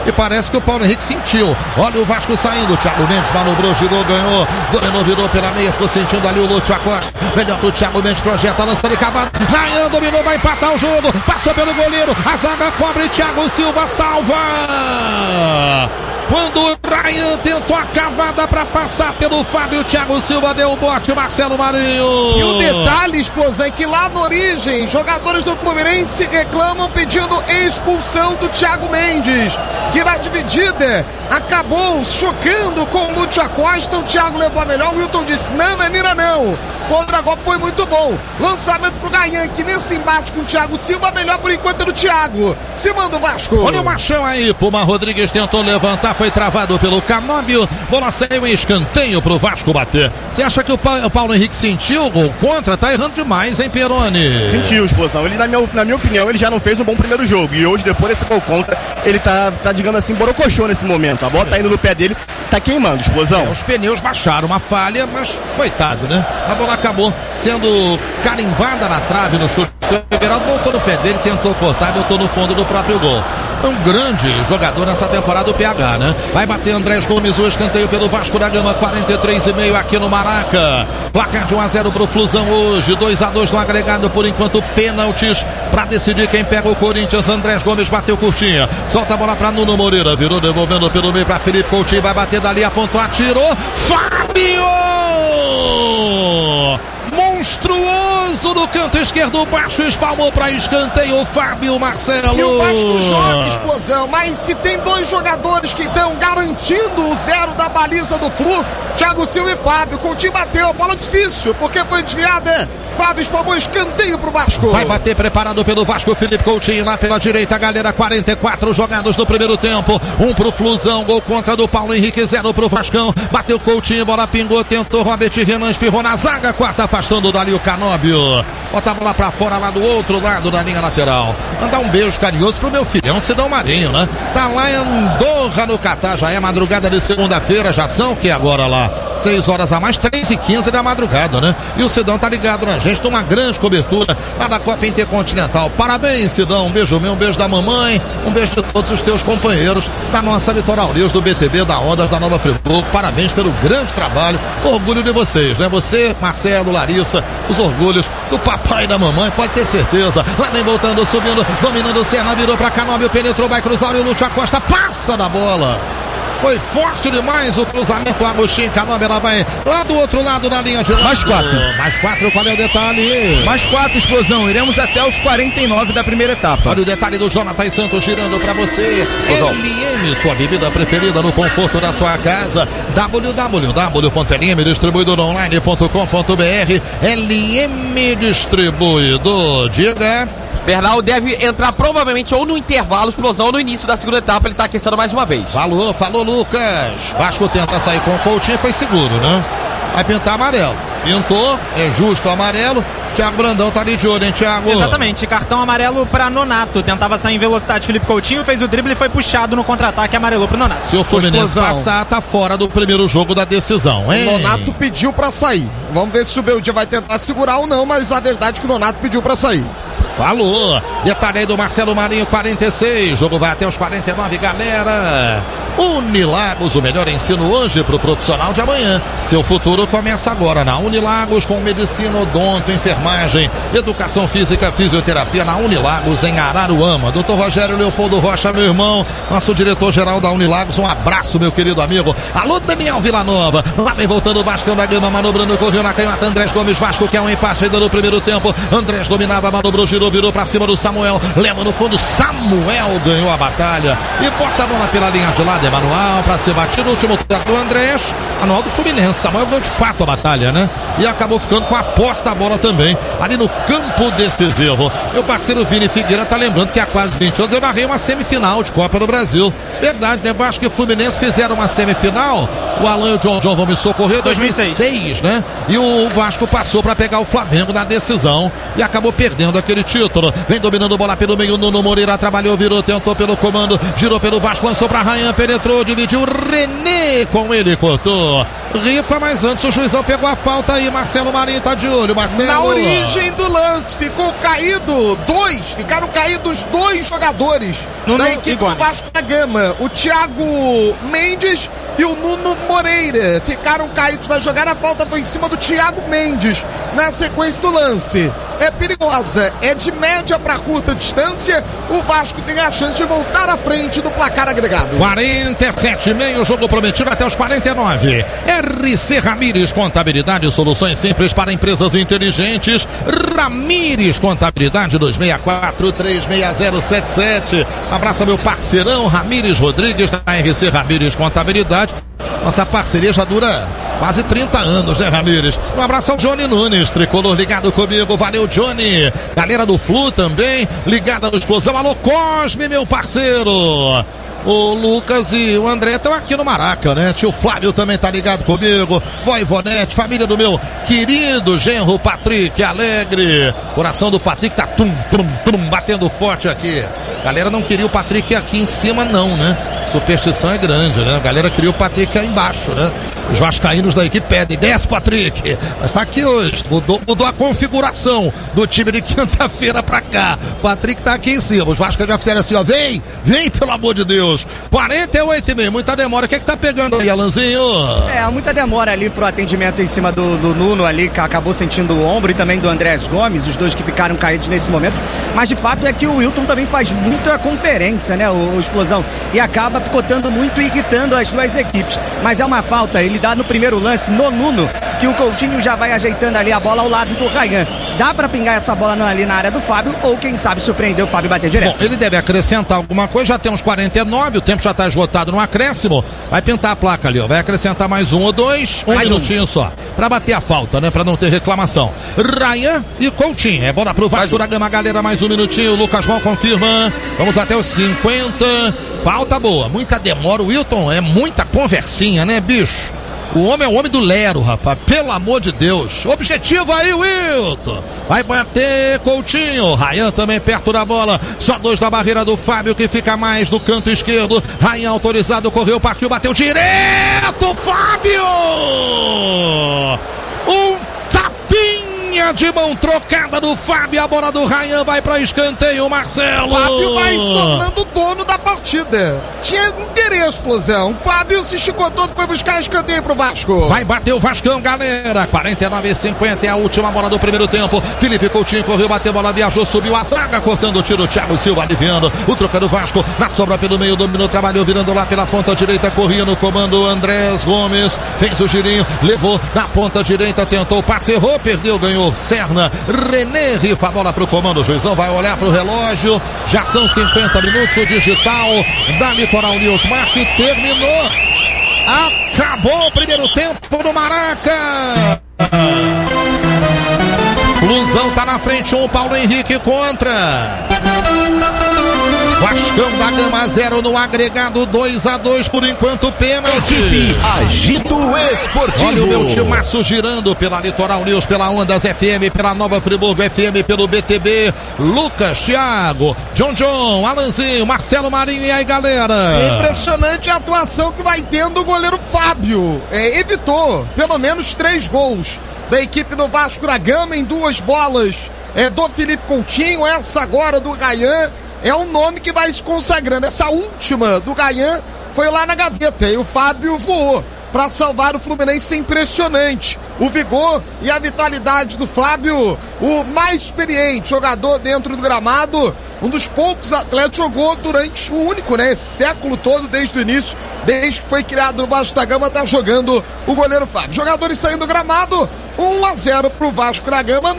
E parece que o Paulo Henrique sentiu. Olha o Vasco saindo. Thiago Mendes manobrou, girou, ganhou. Dominou, virou pela meia. Ficou sentindo ali o Lúcio Acosta. Melhor pro Thiago Mendes, projeta, lança de cavalo. Ryan dominou, vai empatar o jogo. Passou pelo goleiro. A zaga cobre. Thiago Silva salva. Quando o Ryan tentou a cavada para passar pelo Fábio, Thiago Silva deu o bote, Marcelo Marinho.
E o detalhe, Explosão, é que lá na origem, jogadores do Fluminense reclamam pedindo expulsão do Thiago Mendes, que na dividida acabou chocando com o Lúcio Acosta. O Thiago levou a melhor, o Wilton disse, Nananina não. Contra-golpe foi muito bom. Lançamento pro Ryan, que nesse embate com o Thiago Silva, melhor por enquanto é do Thiago. Se manda o Vasco.
Olha o machão aí, Puma Rodrigues tentou levantar, foi travado pelo Canóbio. Bola saiu em escanteio pro Vasco bater. Você acha que o Paulo Henrique sentiu o gol contra? Tá errando demais, hein, Peroni?
Sentiu, Explosão. Ele, na minha opinião, ele já não fez um bom primeiro jogo. E hoje, depois desse gol contra, ele tá digamos assim, borocochô nesse momento. A bola tá indo no pé dele, tá queimando, Explosão.
Os pneus baixaram, uma falha, mas coitado, né? A bola acabou sendo carimbada na trave no chute. O Everaldo voltou no pé dele, tentou cortar e botou no fundo do próprio gol. É um grande jogador nessa temporada, o PH, né? Vai bater Andrés Gomes, o escanteio pelo Vasco da Gama, 43,5 aqui no Maraca. Placar de 1-0 pro Flusão hoje, 2-2 no agregado, por enquanto pênaltis para decidir quem pega o Corinthians. Andrés Gomes bateu curtinha, solta a bola para Nuno Moreira, virou devolvendo pelo meio para Felipe Coutinho, vai bater dali, apontou, atirou, Fábio! Monstruoso no canto esquerdo, baixo, espalmou para escanteio o Fábio, Marcelo.
E o Vasco joga, Explosão, mas se tem dois jogadores que estão garantindo o zero da baliza do Flu, Thiago Silva e Fábio. Coutinho bateu, a bola difícil, porque foi desviada. Fábio espalmou escanteio pro Vasco.
Vai bater preparado pelo Vasco, Felipe Coutinho lá pela direita, galera, 44 jogados no primeiro tempo, 1 pro Flusão, gol contra do Paulo Henrique, 0 pro Vascão, bateu Coutinho, bola pingou, tentou Robert Renan, espirrou na zaga, quarta afastando dali o Canóbio, bota a bola pra fora lá do outro lado da linha lateral. Mandar um beijo carinhoso pro meu filhão Sidão Marinho, né? Tá lá em Andorra, no Catar, já é madrugada de segunda-feira, já são que agora lá 6 horas a mais, 3h15 da madrugada, né? E o Sidão tá ligado na gente, numa grande cobertura lá da Copa Intercontinental. Parabéns, Sidão, um beijo meu, um beijo da mamãe, um beijo de todos os teus companheiros da nossa Litoral News, do BTB, da Ondas, da Nova Friburgo. Parabéns pelo grande trabalho, orgulho de vocês, né? Você, Marcelo, Larissa, os orgulhos do papai e da mamãe, pode ter certeza. Lá vem voltando, subindo, dominando o Senna, virou pra Canóbio, penetrou, vai cruzar, e o Lúcio Acosta passa da bola. Foi forte demais o cruzamento, Agostinho Canóbio, ela vai lá do outro lado da linha de lado.
Mais 4.
Mais 4, qual é o detalhe?
Mais 4, Explosão, iremos até os 49 da primeira etapa.
Olha o detalhe do Jonathan Santos girando pra você. LM, sua bebida preferida no conforto da sua casa. www.lmdistribuidoronline.com.br. LM Distribuidor, diga.
Bernal deve entrar provavelmente ou no intervalo, Explosão, ou no início da segunda etapa. Ele tá aquecendo mais uma vez.
Falou Lucas. Vasco tenta sair com o Coutinho, foi seguro, né? Vai pintar amarelo. Pintou, é justo o amarelo. Thiago Brandão tá ali de olho, hein, Thiago?
Exatamente, cartão amarelo pra Nonato. Tentava sair em velocidade, Felipe Coutinho fez o drible e foi puxado no contra-ataque, amarelou pro Nonato.
Se o Fluminense passar, tá fora do primeiro jogo da decisão, hein?
O Nonato pediu pra sair. Vamos ver se o Beldia vai tentar segurar ou não, mas a verdade é que o Nonato pediu pra sair.
Falou, detalhe aí do Marcelo Marinho, 46, jogo vai até os 49, galera. Unilagos, o melhor ensino hoje pro profissional de amanhã. Seu futuro começa agora na Unilagos, com medicina, odonto, enfermagem, educação física, fisioterapia na Unilagos, em Araruama. Dr. Rogério Leopoldo Rocha, meu irmão, nosso diretor-geral da Unilagos, um abraço, meu querido amigo. Alô, Daniel Villanova, lá vem voltando o Vascão da Gama, manobrando, correu na canhota, Andrés Gomes, Vasco quer um empate ainda no primeiro tempo. Andrés dominava, manobrou, girou, virou pra cima do Samuel, leva no fundo, Samuel ganhou a batalha e bota a bola pela linha de lado, Emanuel pra ser batido, o último toque do Andrés, anual do Fluminense. Samuel ganhou de fato a batalha, né? E acabou ficando com a posse da bola também, ali no campo decisivo. Meu parceiro Vini Figueira tá lembrando que há quase 20 anos eu narrei uma semifinal de Copa do Brasil. Verdade, né? Vasco e Fluminense fizeram uma semifinal O Alan e o John vão me socorrer. 2006, né? E o Vasco passou para pegar o Flamengo na decisão e acabou perdendo aquele título. Vem dominando bola pelo meio, Nuno Moreira trabalhou, virou, tentou pelo comando, girou pelo Vasco, lançou para Ryan, penetrou, dividiu, René com ele, cortou. Rifa, mas antes o juizão pegou a falta aí. Marcelo Marinho tá de olho, Marcelo.
Na origem do lance, ficaram caídos dois jogadores da equipe do Vasco da Gama. O Thiago Mendes e o Nuno Moreira ficaram caídos na jogada. A falta foi em cima do Thiago Mendes na sequência do lance. É perigosa, é de média para curta distância. O Vasco tem a chance de voltar à frente do placar agregado.
47,5, jogo prometido até os 49. RC Ramires Contabilidade, soluções simples para empresas inteligentes. Ramires Contabilidade, 264-36077. Abraça meu parceirão Ramires Rodrigues da RC Ramires Contabilidade. Nossa parceria já dura quase 30 anos, né, Ramires? Um abraço ao Johnny Nunes, tricolor ligado comigo. Valeu, Johnny. Galera do Flu também, ligada no Explosão. Alô, Cosme, meu parceiro. O Lucas e o André estão aqui no Maraca, né? Tio Flávio também tá ligado comigo. Vó Ivonete, família do meu querido genro Patrick Alegre. Coração do Patrick tá batendo forte aqui. Galera não queria o Patrick aqui em cima não, né? Superstição é grande, né? A galera queria o Patrick aí embaixo, né? Os vascaínos da equipe pedem, desce, Patrick. Mas tá aqui hoje, mudou a configuração do time de quinta-feira pra cá. Patrick tá aqui em cima, os vascaínos já fizeram assim, ó, vem, pelo amor de Deus. 48,5, muita demora. O que é que tá pegando aí, Alanzinho?
Muita demora ali pro atendimento em cima do Nuno ali, que acabou sentindo o ombro, e também do Andrés Gomes, os dois que ficaram caídos nesse momento. Mas de fato é que o Wilton também faz muita conferência, né, o Explosão, e acaba picotando muito e irritando as duas equipes. Mas é uma falta, ele dá no primeiro lance no Nuno, que o Coutinho já vai ajeitando ali a bola ao lado do Ryan. Dá pra pingar essa bola ali na área do Fábio, ou quem sabe surpreender o Fábio e bater direto.
Bom, ele deve acrescentar alguma coisa, já tem uns 49, o tempo já tá esgotado no acréscimo. Vai pintar a placa ali, ó, vai acrescentar mais um ou dois, um minutinho só, pra bater a falta, né, pra não ter reclamação. Ryan e Coutinho, é bola pro Vasco da Gama, galera, mais um minutinho, o Lucas Val confirma, vamos até os 50, falta boa, muita demora, o Wilton é muita conversinha, né, bicho? O homem é o homem do Lero, rapaz. Pelo amor de Deus. Objetivo aí, Wilton. Vai bater Coutinho. Ryan também perto da bola. Só dois da barreira do Fábio, que fica mais no canto esquerdo. Ryan autorizado, correu, partiu, bateu direto. Fábio! Um tapinha de mão trocada do Fábio. A bola do Ryan vai para escanteio, Marcelo.
Fábio vai se tornando dono da partida. Tinha interesse, Explosão. Fábio se esticou todo, foi buscar escanteio pro Vasco.
Vai bater o Vascão, galera. 49,50 é a última bola do primeiro tempo. Felipe Coutinho correu, bateu bola, viajou, subiu a zaga, cortando o tiro. Thiago Silva aliviando. O troca do Vasco. Na sobra pelo meio, dominou, trabalhou, virando lá pela ponta direita. Corria no comando Andrés Gomes. Fez o girinho, levou na ponta direita, tentou o passe, errou, perdeu, ganhou Serna. René rifa a bola pro comando. O juizão vai olhar pro relógio. Já são 50 minutos. O digital da Litoral News marca e terminou. Acabou o primeiro tempo no Maraca. Flusão tá na frente, Paulo Henrique contra. Vascão da Gama 0 no agregado, 2-2 por enquanto, pênalti.
Equipe Agito Esportivo.
Olha o meu timaço girando pela Litoral News, pela Ondas FM, pela Nova Friburgo FM, pelo BTB. Lucas, Thiago, John, Alanzinho, Marcelo Marinho, e aí, galera?
Impressionante a atuação que vai tendo o goleiro Fábio. Evitou pelo menos 3 gols da equipe do Vasco da Gama em 2 bolas do Felipe Coutinho. Essa agora do Ryan é um nome que vai se consagrando. Essa última do Ryan foi lá na gaveta e o Fábio voou para salvar o Fluminense. impressionante. O vigor e a vitalidade do Fábio, o mais experiente jogador dentro do gramado, um dos poucos atletas, jogou durante o único, né, esse século todo, desde o início, desde que foi criado no Vasco da Gama, tá jogando o goleiro Fábio. Jogadores saindo do gramado, 1-0 pro Vasco da Gama num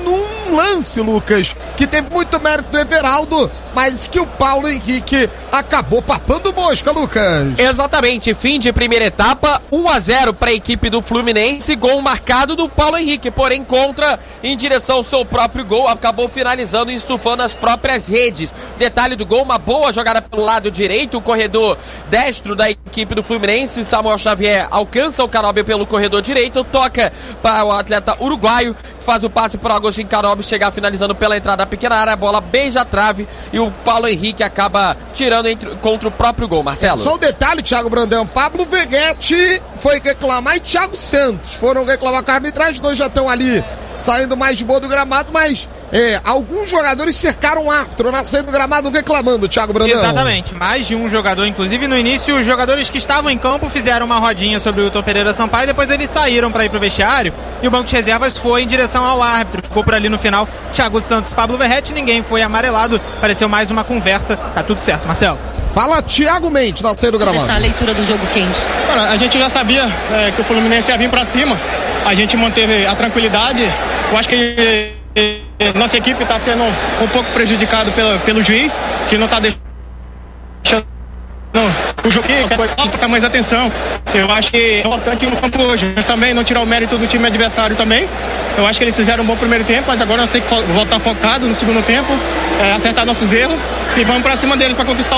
um lance, Lucas, que teve muito mérito do Everaldo, mas que o Paulo Henrique acabou papando mosca, Lucas.
Exatamente, fim de primeira etapa, 1-0 para a equipe do Fluminense, gol marcado do Paulo Henrique, porém contra, em direção ao seu próprio gol, acabou finalizando e estufando as próprias redes. Detalhe do gol, uma boa jogada pelo lado direito, o corredor destro da equipe do Fluminense, Samuel Xavier alcança o Canóbio pelo corredor direito, toca para o atleta uruguaio, faz o passe para o Agostinho Canóbio chegar finalizando pela entrada da pequena área, a bola beija a trave e o Paulo Henrique acaba tirando contra o próprio gol, Marcelo.
Só um detalhe, Thiago Brandão, Pablo Veguete foi reclamar e Thiago Santos foram reclamar com a arbitragem, dois já estão ali saindo mais de boa do gramado, mas alguns jogadores cercaram o árbitro na saída do gramado reclamando, Thiago Brandão.
Exatamente, mais de um jogador, inclusive no início os jogadores que estavam em campo fizeram uma rodinha sobre o Wilton Pereira Sampaio, depois eles saíram para ir pro vestiário e o banco de reservas foi em direção ao árbitro, ficou por ali no final Thiago Santos e Pablo Verrete, ninguém foi amarelado, pareceu mais uma conversa, tá tudo certo, Marcelo.
Fala Thiago Mendes na saída do gramado.
Essa leitura do jogo quente.
A gente já sabia que o Fluminense ia vir para cima, a gente manteve a tranquilidade, eu acho que nossa equipe está sendo um pouco prejudicado pelo juiz, que não está deixando o jogo prestar mais atenção. Eu acho que é importante ir no campo hoje, mas também não tirar o mérito do time adversário também. Eu acho que eles fizeram um bom primeiro tempo, mas agora nós temos que voltar focado no segundo tempo, acertar nossos erros e vamos para cima deles para conquistar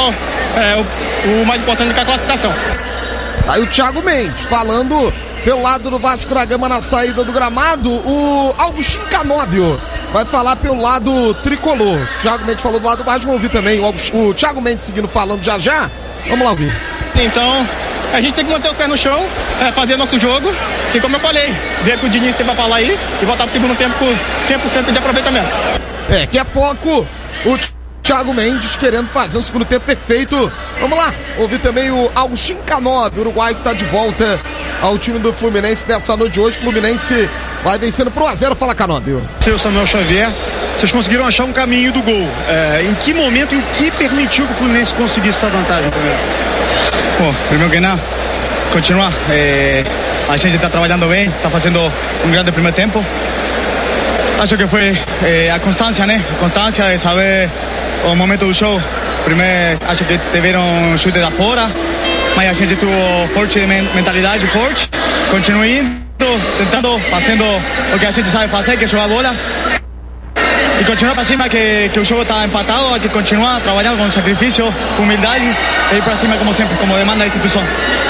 o mais importante, que é a classificação.
Tá aí o Thiago Mendes falando pelo lado do Vasco da Gama na saída do gramado. O Agostinho Canóbio vai falar pelo lado tricolor. O Thiago Mendes falou do lado do Vasco, vamos ouvir também o Thiago Mendes seguindo falando já. Vamos lá ouvir.
Então, a gente tem que manter os pés no chão, fazer nosso jogo. E como eu falei, ver que o Diniz tem pra falar aí e voltar pro segundo tempo com 100% de aproveitamento.
Que é foco. O Thiago Mendes querendo fazer um segundo tempo perfeito. Vamos lá, ouvir também o Agostinho Canóbio, uruguaio, que está de volta ao time do Fluminense nessa noite de hoje. Fluminense vai vencendo por 1-0. Fala, Canóbio.
Seu Samuel Xavier, vocês conseguiram achar um caminho do gol. Em que momento e o que permitiu que o Fluminense conseguisse essa vantagem?
Bom, primeiro que nada, continuar. A gente está trabalhando bem, está fazendo um grande primeiro tempo. Acho que foi a constância, né? A constância de saber o momento do jogo. Primeiro, acho que tiveram chute da fora, mas a gente teve forte mentalidade, forte. Continua indo, tentando, fazendo o que a gente sabe fazer, que é jogar bola. E continuar para cima, que o jogo está empatado, hay que continuar trabalhando com sacrifício, humildade, e ir para cima como sempre, como demanda a instituição.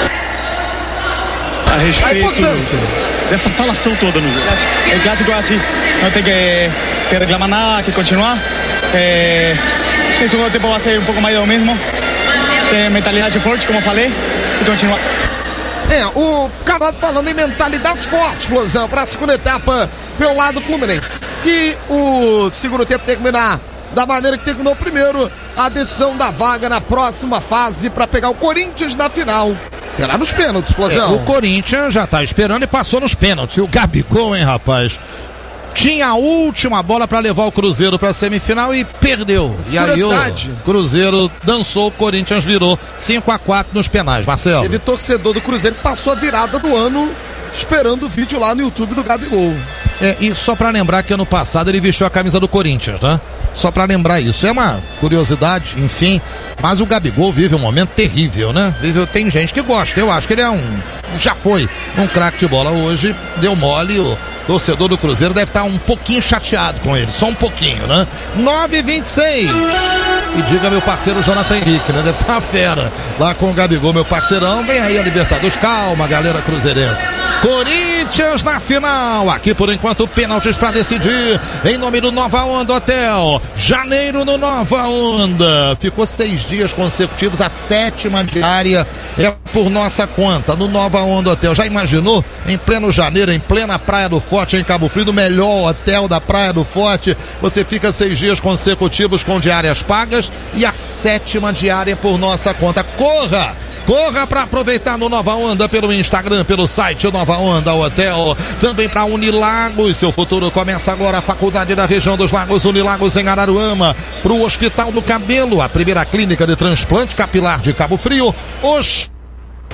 A respeito dessa falação toda no jogo.
O clássico é assim, não tem que reclamar nada, que continuar. No segundo tempo vai ser um pouco mais do mesmo. Tem mentalidade forte, como eu falei, e continuar.
O Canóbio falando em mentalidade forte, explosão, para a segunda etapa pelo lado do Fluminense. Se o segundo tempo terminar da maneira que terminou o primeiro, a decisão da vaga na próxima fase para pegar o Corinthians na final será nos pênaltis, explosão.
O Corinthians já tá esperando e passou nos pênaltis. E o Gabigol, hein, rapaz? Tinha a última bola para levar o Cruzeiro para a semifinal e perdeu. E aí o Cruzeiro dançou, o Corinthians virou 5-4 nos penais, Marcelo.
Teve torcedor do Cruzeiro que passou a virada do ano esperando o vídeo lá no YouTube do Gabigol.
E só para lembrar que ano passado ele vestiu a camisa do Corinthians, né? Só para lembrar isso. É uma curiosidade, enfim. Mas o Gabigol vive um momento terrível, né? Tem gente que gosta. Eu acho que ele já foi um craque de bola. Hoje deu mole. O torcedor do Cruzeiro deve estar um pouquinho chateado com ele. Só um pouquinho, né? 9h26. E diga meu parceiro Jonathan Henrique, né? Deve estar uma fera lá com o Gabigol, meu parceirão. Vem aí a Libertadores. Calma, galera cruzeirense. Corinthians na final. Aqui por enquanto pênaltis para decidir. Em nome do Nova Onda Hotel. Janeiro no Nova Onda. Ficou 6 dias consecutivos. A 7ª diária é por nossa conta no Nova Onda Hotel. Já imaginou? Em pleno janeiro, em plena Praia do Forte, em Cabo Frio, no melhor hotel da Praia do Forte. Você fica 6 dias consecutivos com diárias pagas e a 7ª diária por nossa conta. Corra para aproveitar no Nova Onda pelo Instagram, pelo site Nova Onda Hotel. Também para Unilagos, seu futuro começa agora. A Faculdade da Região dos Lagos, Unilagos em Araruama. Para o Hospital do Cabelo, a primeira clínica de transplante capilar de Cabo Frio.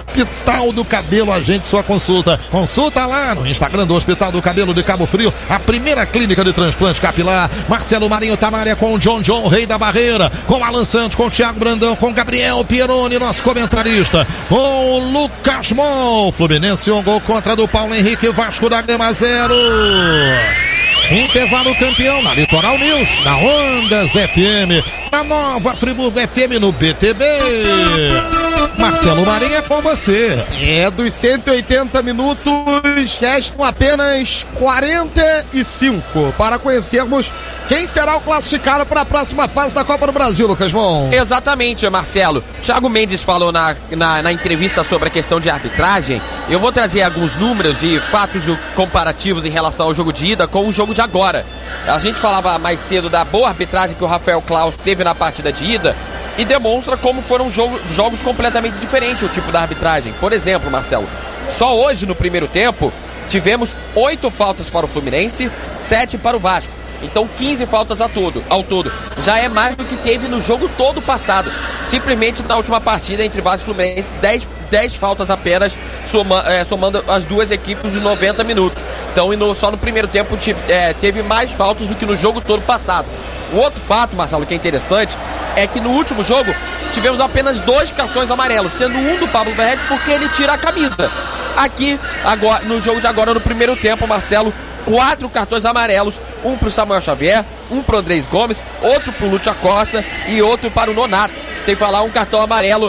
Hospital do Cabelo, agende sua consulta. Consulta lá no Instagram do Hospital do Cabelo de Cabo Frio, a primeira clínica de transplante capilar. Marcelo Marinho tá na área com o John, rei da barreira, com Alan Santos, com o Thiago Brandão, com Gabriel Pieroni, nosso comentarista, com o Lucas Mol. Fluminense, um gol contra do Paulo Henrique, Vasco da Gama 0. Intervalo campeão na Litoral News, na Ondas FM, na Nova Friburgo FM, no BTB. Marcelo Marinho é com você.
Dos 180 minutos, restam apenas 45 para conhecermos quem será o classificado para a próxima fase da Copa do Brasil, Lucas Mon.
Exatamente, Marcelo. Thiago Mendes falou na entrevista sobre a questão de arbitragem. Eu vou trazer alguns números e fatos comparativos em relação ao jogo de ida com o jogo de agora. A gente falava mais cedo da boa arbitragem que o Rafael Claus teve na partida de ida e demonstra como foram jogos completamente diferentes o tipo da arbitragem. Por exemplo, Marcelo, só hoje no primeiro tempo tivemos 8 faltas para o Fluminense, 7 para o Vasco. Então 15 faltas ao todo. Já é mais do que teve no jogo todo passado. Simplesmente na última partida entre Vasco e Fluminense, 10 faltas apenas, somando as duas equipes de 90 minutos. Então só no primeiro tempo teve mais faltas do que no jogo todo passado. O outro fato, Marcelo, que é interessante, é que no último jogo tivemos apenas 2 cartões amarelos, sendo um do Pablo Verrete porque ele tira a camisa. Aqui, agora, no jogo de agora, no primeiro tempo, Marcelo, 4 cartões amarelos, um para o Samuel Xavier, um para o Andrés Gomes, outro para o Lúcio Costa e outro para o Nonato. Sem falar um cartão amarelo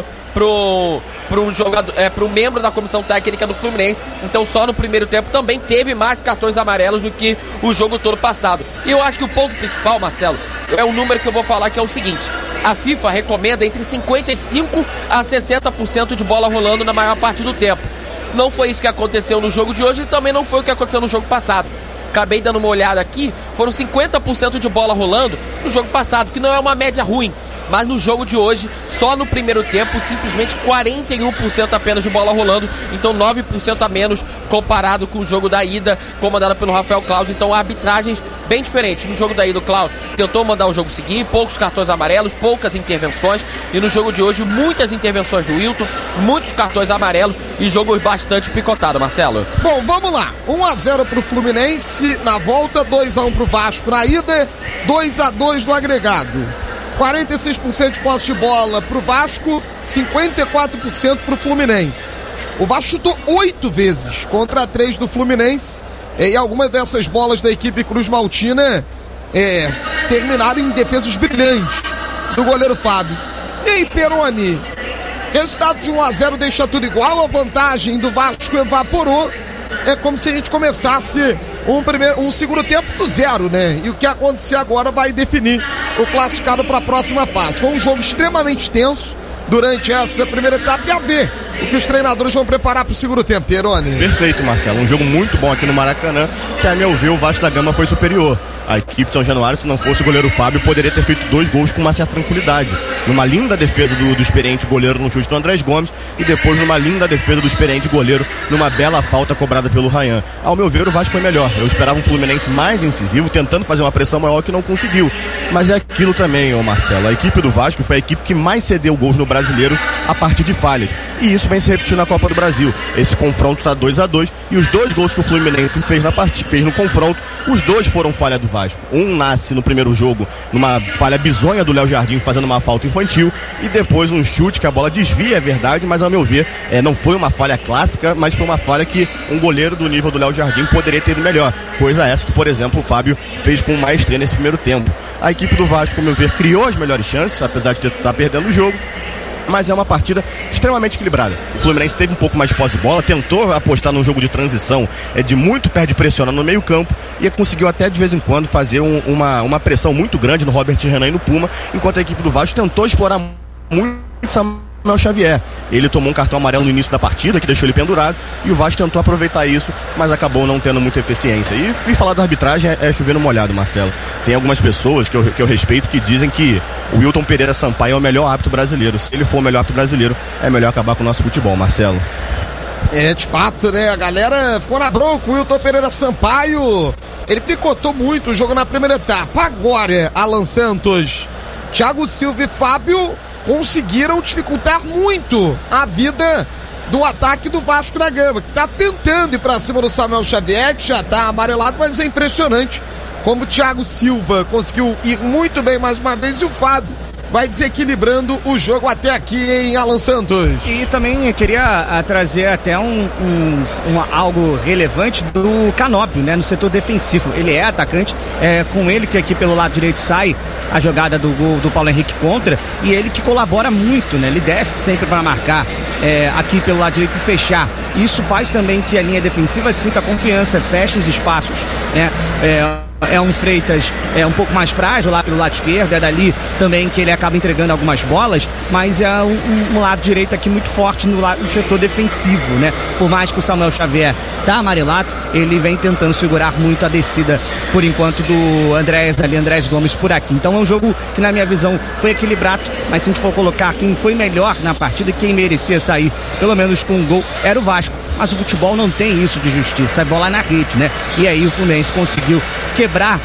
para um membro da comissão técnica do Fluminense. Então só no primeiro tempo também teve mais cartões amarelos do que o jogo todo passado. E eu acho que o ponto principal, Marcelo, é o número que eu vou falar, que é o seguinte: a FIFA recomenda entre 55% a 60% de bola rolando na maior parte do tempo. Não foi isso que aconteceu no jogo de hoje e também não foi o que aconteceu no jogo passado. Acabei dando uma olhada aqui, foram 50% de bola rolando no jogo passado, que não é uma média ruim. Mas no jogo de hoje, só no primeiro tempo, simplesmente 41% apenas de bola rolando. Então 9% a menos comparado com o jogo da ida, comandado pelo Rafael Claus. Então arbitragens bem diferentes. No jogo da ida, o Claus tentou mandar o jogo seguir, poucos cartões amarelos, poucas intervenções. E no jogo de hoje, muitas intervenções do Wilton, muitos cartões amarelos e jogo bastante picotado, Marcelo.
Bom, vamos lá. 1-0 pro Fluminense na volta, 2-1 pro Vasco na ida, 2-2 no agregado. 46% de posse de bola pro Vasco, 54% pro Fluminense. O Vasco chutou 8 vezes contra 3 do Fluminense, e algumas dessas bolas da equipe Cruz Maltina terminaram em defesas brilhantes do goleiro Fábio. E aí, Pieroni, resultado de 1-0 deixa tudo igual, a vantagem do Vasco evaporou. É como se a gente começasse um segundo tempo do zero, né? E o que acontecer agora vai definir o classificado para a próxima fase. Foi um jogo extremamente tenso durante essa primeira etapa, e a ver o que os treinadores vão preparar para o segundo tempo, Pieroni.
Perfeito, Marcelo. Um jogo muito bom aqui no Maracanã, que a meu ver o Vasco da Gama foi superior. A equipe de São Januário, se não fosse o goleiro Fábio, poderia ter feito 2 gols com uma certa tranquilidade. Numa linda defesa do experiente goleiro no chute do Andrés Gomes, e depois numa linda defesa do experiente goleiro numa bela falta cobrada pelo Ryan. Ao meu ver, o Vasco foi melhor. Eu esperava um Fluminense mais incisivo, tentando fazer uma pressão maior, que não conseguiu. Mas é aquilo também, Marcelo. A equipe do Vasco foi a equipe que mais cedeu gols no Brasileiro a partir de falhas. E isso vem se repetindo na Copa do Brasil. Esse confronto está 2-2, e os 2 gols que o Fluminense fez no confronto, os 2 foram falha do Vasco. Um nasce no primeiro jogo numa falha bizonha do Léo Jardim, fazendo uma falta infantil, e depois um chute que a bola desvia, é verdade, mas ao meu ver não foi uma falha clássica, mas foi uma falha que um goleiro do nível do Léo Jardim poderia ter ido melhor. Coisa essa que, por exemplo, o Fábio fez com maestria nesse primeiro tempo. A equipe do Vasco, ao meu ver, criou as melhores chances, apesar de estar perdendo o jogo. Mas é uma partida extremamente equilibrada. O Fluminense teve um pouco mais de posse de bola, tentou apostar num jogo de transição, de muito pé de pressiona no meio campo, e conseguiu até de vez em quando fazer uma pressão muito grande no Robert Renan e no Puma, enquanto a equipe do Vasco tentou explorar muito Samuel Xavier. Ele tomou um cartão amarelo no início da partida, que deixou ele pendurado, e o Vasco tentou aproveitar isso, mas acabou não tendo muita eficiência. E falar da arbitragem é chover no molhado, Marcelo. Tem algumas pessoas que eu respeito que dizem que o Wilton Pereira Sampaio é o melhor árbitro brasileiro. Se ele for o melhor árbitro brasileiro, é melhor acabar com o nosso futebol, Marcelo.
De fato, né? A galera ficou na bronca. O Wilton Pereira Sampaio, ele picotou muito o jogo na primeira etapa. Agora, Alan Santos, Thiago Silva e Fábio conseguiram dificultar muito a vida do ataque do Vasco da Gama, que tá tentando ir pra cima do Samuel Xavier, que já tá amarelado, mas é impressionante como o Thiago Silva conseguiu ir muito bem mais uma vez e o Fábio vai desequilibrando o jogo até aqui em Alan Santos.
E também eu queria trazer até algo relevante do Canóbio, né, no setor defensivo. Ele é atacante, com ele que aqui pelo lado direito sai a jogada do gol do Paulo Henrique contra, e ele que colabora muito, né, ele desce sempre para marcar aqui pelo lado direito e fechar. Isso faz também que a linha defensiva sinta confiança, feche os espaços, né. É um Freitas um pouco mais frágil lá pelo lado esquerdo, é dali também que ele acaba entregando algumas bolas, mas é um lado direito aqui muito forte no setor defensivo, né? Por mais que o Samuel Xavier tá amarelado, ele vem tentando segurar muito a descida, por enquanto, do Andrés Gomes por aqui. Então é um jogo que, na minha visão, foi equilibrado, mas se a gente for colocar quem foi melhor na partida, quem merecia sair, pelo menos com um gol, era o Vasco. Mas o futebol não tem isso de justiça, é bola na rede, né? E aí o Fluminense conseguiu quebrar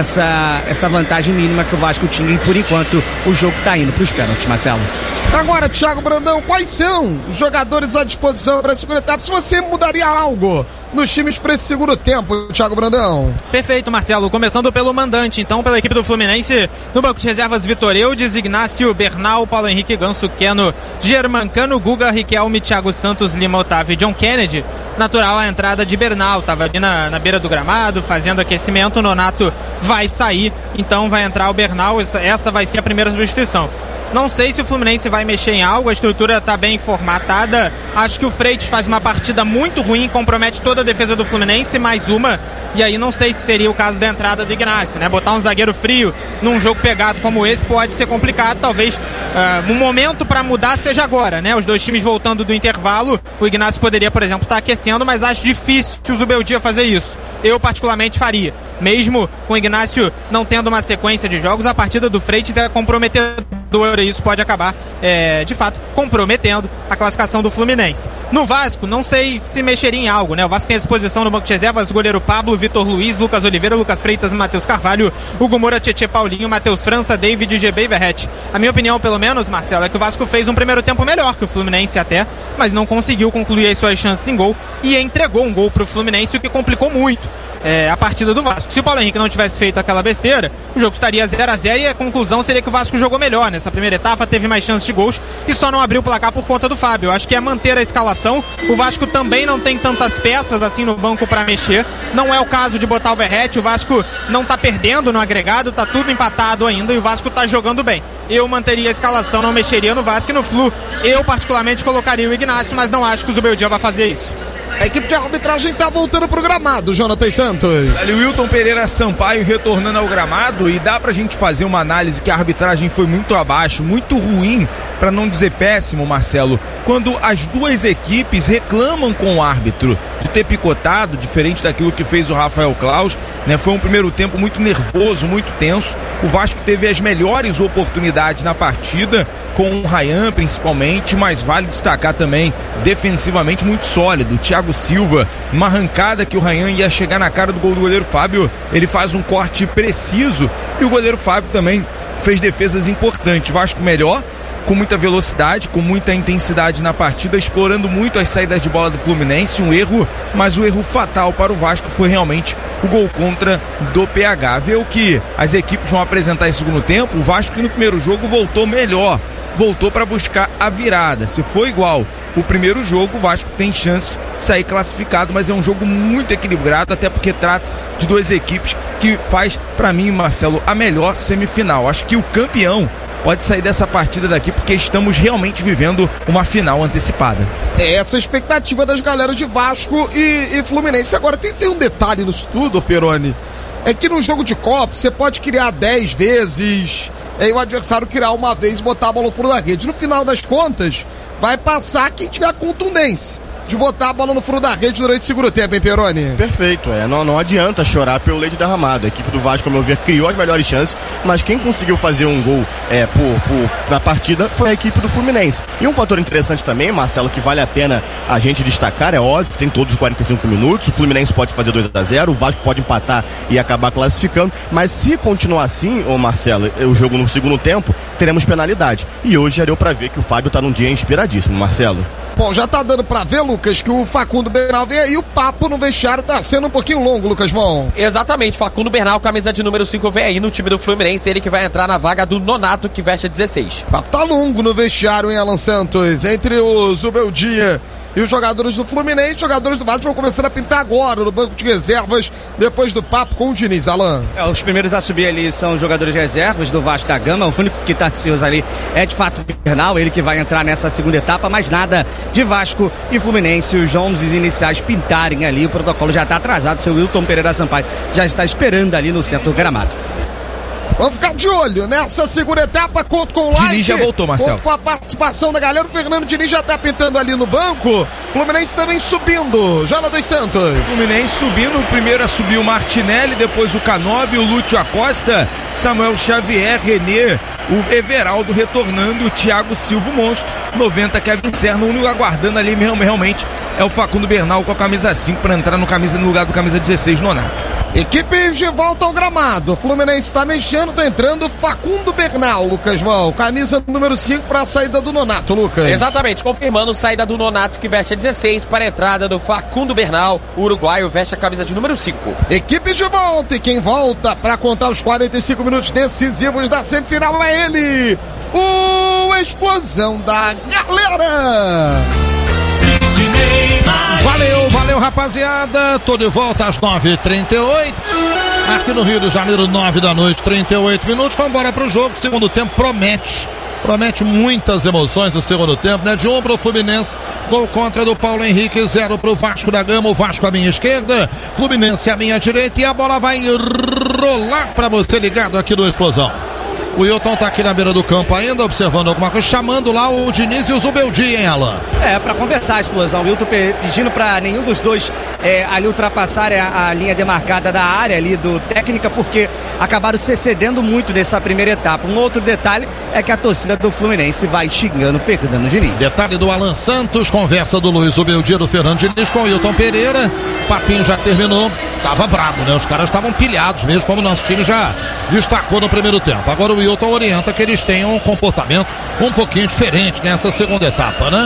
essa vantagem mínima que o Vasco tinha, e por enquanto o jogo tá indo pros pênaltis, Marcelo.
Agora, Thiago Brandão, quais são os jogadores à disposição para a segunda etapa? Se você mudaria algo nos times para esse segundo tempo, Thiago Brandão?
Perfeito, Marcelo. Começando pelo mandante, então, pela equipe do Fluminense, no banco de reservas, Vitor Eudes, Ignácio, Bernal, Paulo Henrique, Ganso, Keno, Germancano, Guga, Riquelme, Thiago Santos, Lima, Otávio e John Kennedy. Natural a entrada de Bernal, estava ali na beira do gramado, fazendo aquecimento. O Nonato vai sair, então vai entrar o Bernal. Essa vai ser a primeira substituição. Não sei se o Fluminense vai mexer em algo, a estrutura está bem formatada. Acho que o Freitas faz uma partida muito ruim, compromete toda a defesa do Fluminense, mais uma. E aí não sei se seria o caso da entrada do Ignácio, né? Botar um zagueiro frio num jogo pegado como esse pode ser complicado. Talvez um momento para mudar seja agora, né? Os dois times voltando do intervalo. O Ignácio poderia, por exemplo, estar aquecendo, mas acho difícil o Zubeldia fazer isso. Eu particularmente faria. Mesmo com o Ignácio não tendo uma sequência de jogos, a partida do Freitas é comprometedora e isso pode acabar, de fato, comprometendo a classificação do Fluminense. No Vasco, não sei se mexeria em algo, né? O Vasco tem à disposição no banco de reservas o goleiro Pablo, Vitor Luiz, Lucas Oliveira, Lucas Freitas, Matheus Carvalho, Hugo Moura, Tietê Paulinho, Matheus França, David, GB e Verrete. A minha opinião, pelo menos, Marcelo, é que o Vasco fez um primeiro tempo melhor que o Fluminense até, mas não conseguiu concluir as suas chances em gol e entregou um gol pro Fluminense, o que complicou muito a partida do Vasco. Se o Paulo Henrique não tivesse feito aquela besteira, o jogo estaria 0-0 e a conclusão seria que o Vasco jogou melhor nessa primeira etapa, teve mais chances de gols e só não abriu o placar por conta do Fábio. Eu acho que é manter a escalação. O Vasco também não tem tantas peças assim no banco para mexer. Não é o caso de botar o Verrete. O Vasco não tá perdendo no agregado, tá tudo empatado ainda e o Vasco tá jogando bem. Eu manteria a escalação, não mexeria no Vasco e no Flu. Eu particularmente colocaria o Ignácio, mas não acho que o Zubeldia vai fazer isso.
A equipe de arbitragem tá voltando pro gramado, Jonathan Santos.
Ali o Wilton Pereira Sampaio retornando ao gramado, e dá pra gente fazer uma análise que a arbitragem foi muito abaixo, muito ruim, pra não dizer péssimo, Marcelo, quando as duas equipes reclamam com o árbitro de ter picotado, diferente daquilo que fez o Rafael Claus, né? Foi um primeiro tempo muito nervoso, muito tenso. O Vasco teve as melhores oportunidades na partida, com o Ryan principalmente, mas vale destacar também defensivamente muito sólido. O Thiago Silva, uma arrancada que o Ryan ia chegar na cara do gol do goleiro Fábio, ele faz um corte preciso e o goleiro Fábio também fez defesas importantes. Vasco melhor, com muita velocidade, com muita intensidade na partida, explorando muito as saídas de bola do Fluminense, um erro, mas o erro fatal para o Vasco foi realmente o gol contra do PH. Ver o que as equipes vão apresentar em segundo tempo. O Vasco, que no primeiro jogo voltou melhor, voltou para buscar a virada. Se for igual o primeiro jogo, o Vasco tem chance de sair classificado, mas é um jogo muito equilibrado, até porque trata-se de duas equipes que faz, para mim, Marcelo, a melhor semifinal. Acho que o campeão pode sair dessa partida daqui, porque estamos realmente vivendo uma final antecipada.
Essa é a expectativa das galeras de Vasco e Fluminense. Agora tem um detalhe no estudo, Peroni, é que no jogo de Copa você pode criar 10 vezes, e o adversário criar uma vez e botar a bola no fundo da rede. No final das contas, vai passar quem tiver contundência de botar a bola no fundo da rede durante o segundo tempo, hein, Peroni?
Perfeito, não adianta chorar pelo leite derramado. A equipe do Vasco, ao meu ver, criou as melhores chances, mas quem conseguiu fazer um gol na partida foi a equipe do Fluminense. E um fator interessante também, Marcelo, que vale a pena a gente destacar, é óbvio que tem todos os 45 minutos, o Fluminense pode fazer 2-0, o Vasco pode empatar e acabar classificando, mas se continuar assim, Marcelo, o jogo no segundo tempo, teremos penalidade. E hoje já deu pra ver que o Fábio tá num dia inspiradíssimo, Marcelo.
Bom, já tá dando pra ver, Lucas, que o Facundo Bernal vem aí, o papo no vestiário tá sendo um pouquinho longo, Lucas Mon.
Exatamente, Facundo Bernal, camisa de número 5, vem aí no time do Fluminense, ele que vai entrar na vaga do Nonato, que veste a 16.
O papo tá longo no vestiário, hein, Alan Santos? Entre o Zubeldia e os jogadores do Fluminense, os jogadores do Vasco vão começando a pintar agora no banco de reservas, depois do papo com o Diniz, Alan.
Os primeiros a subir ali são os jogadores de reservas do Vasco da Gama, o único que tá ansioso ali é de fato o Bernal, ele que vai entrar nessa segunda etapa, mas nada de Vasco e Fluminense, os 11 iniciais pintarem ali, o protocolo já tá atrasado, seu Wilton Pereira Sampaio já está esperando ali no centro do gramado.
Vamos ficar de olho nessa segunda etapa, conto com o like.
Diniz já voltou, Marcelo.
Conto com a participação da galera, o Fernando Diniz já tá pintando ali no banco. Fluminense também subindo, Jonathan Santos.
Fluminense subindo, o primeiro a subir o Martinelli, depois o Canóbio, o Lúcio Acosta, Samuel Xavier, Renê, o Everaldo retornando, o Thiago Silva, o monstro, 90 Kevin Serra, o único aguardando ali realmente é o Facundo Bernal com a camisa 5 para entrar no lugar do camisa 16, Nonato.
Equipes de volta ao gramado. O Fluminense está mexendo, tá entrando Facundo Bernal, Lucas Mal. Camisa número 5 para a saída do Nonato, Lucas.
Exatamente, confirmando saída do Nonato, que veste a 16, para a entrada do Facundo Bernal. O uruguaio veste a camisa de número 5.
Equipes de volta, e quem volta para contar os 45 minutos decisivos da semifinal é ele, o Explosão da Galera.
Valeu, rapaziada. Tô de volta às 9h38. Aqui no Rio de Janeiro, 9 da noite, 38 minutos. Vamos embora pro jogo. Segundo tempo promete muitas emoções o segundo tempo, né? De 1 pro Fluminense, gol contra do Paulo Henrique, 0 pro Vasco da Gama, o Vasco à minha esquerda, Fluminense à minha direita, e a bola vai rolar pra você ligado aqui no Explosão. O Wilton tá aqui na beira do campo ainda, observando alguma coisa, chamando lá o Diniz e o Zubeldia, hein, Alan?
Pra conversar a Explosão. O Wilton pedindo pra nenhum dos dois ali ultrapassar a linha demarcada da área ali do técnica, porque acabaram se excedendo muito dessa primeira etapa. Um outro detalhe é que a torcida do Fluminense vai xingando o Fernando Diniz.
Detalhe do Alan Santos, conversa do Luiz Zubeldia, do Fernando Diniz com o Wilton Pereira. Papinho já terminou, tava brabo, né? Os caras estavam pilhados mesmo, como o nosso time já destacou no primeiro tempo. Agora o Wilton orienta que eles tenham um comportamento um pouquinho diferente nessa segunda etapa, né?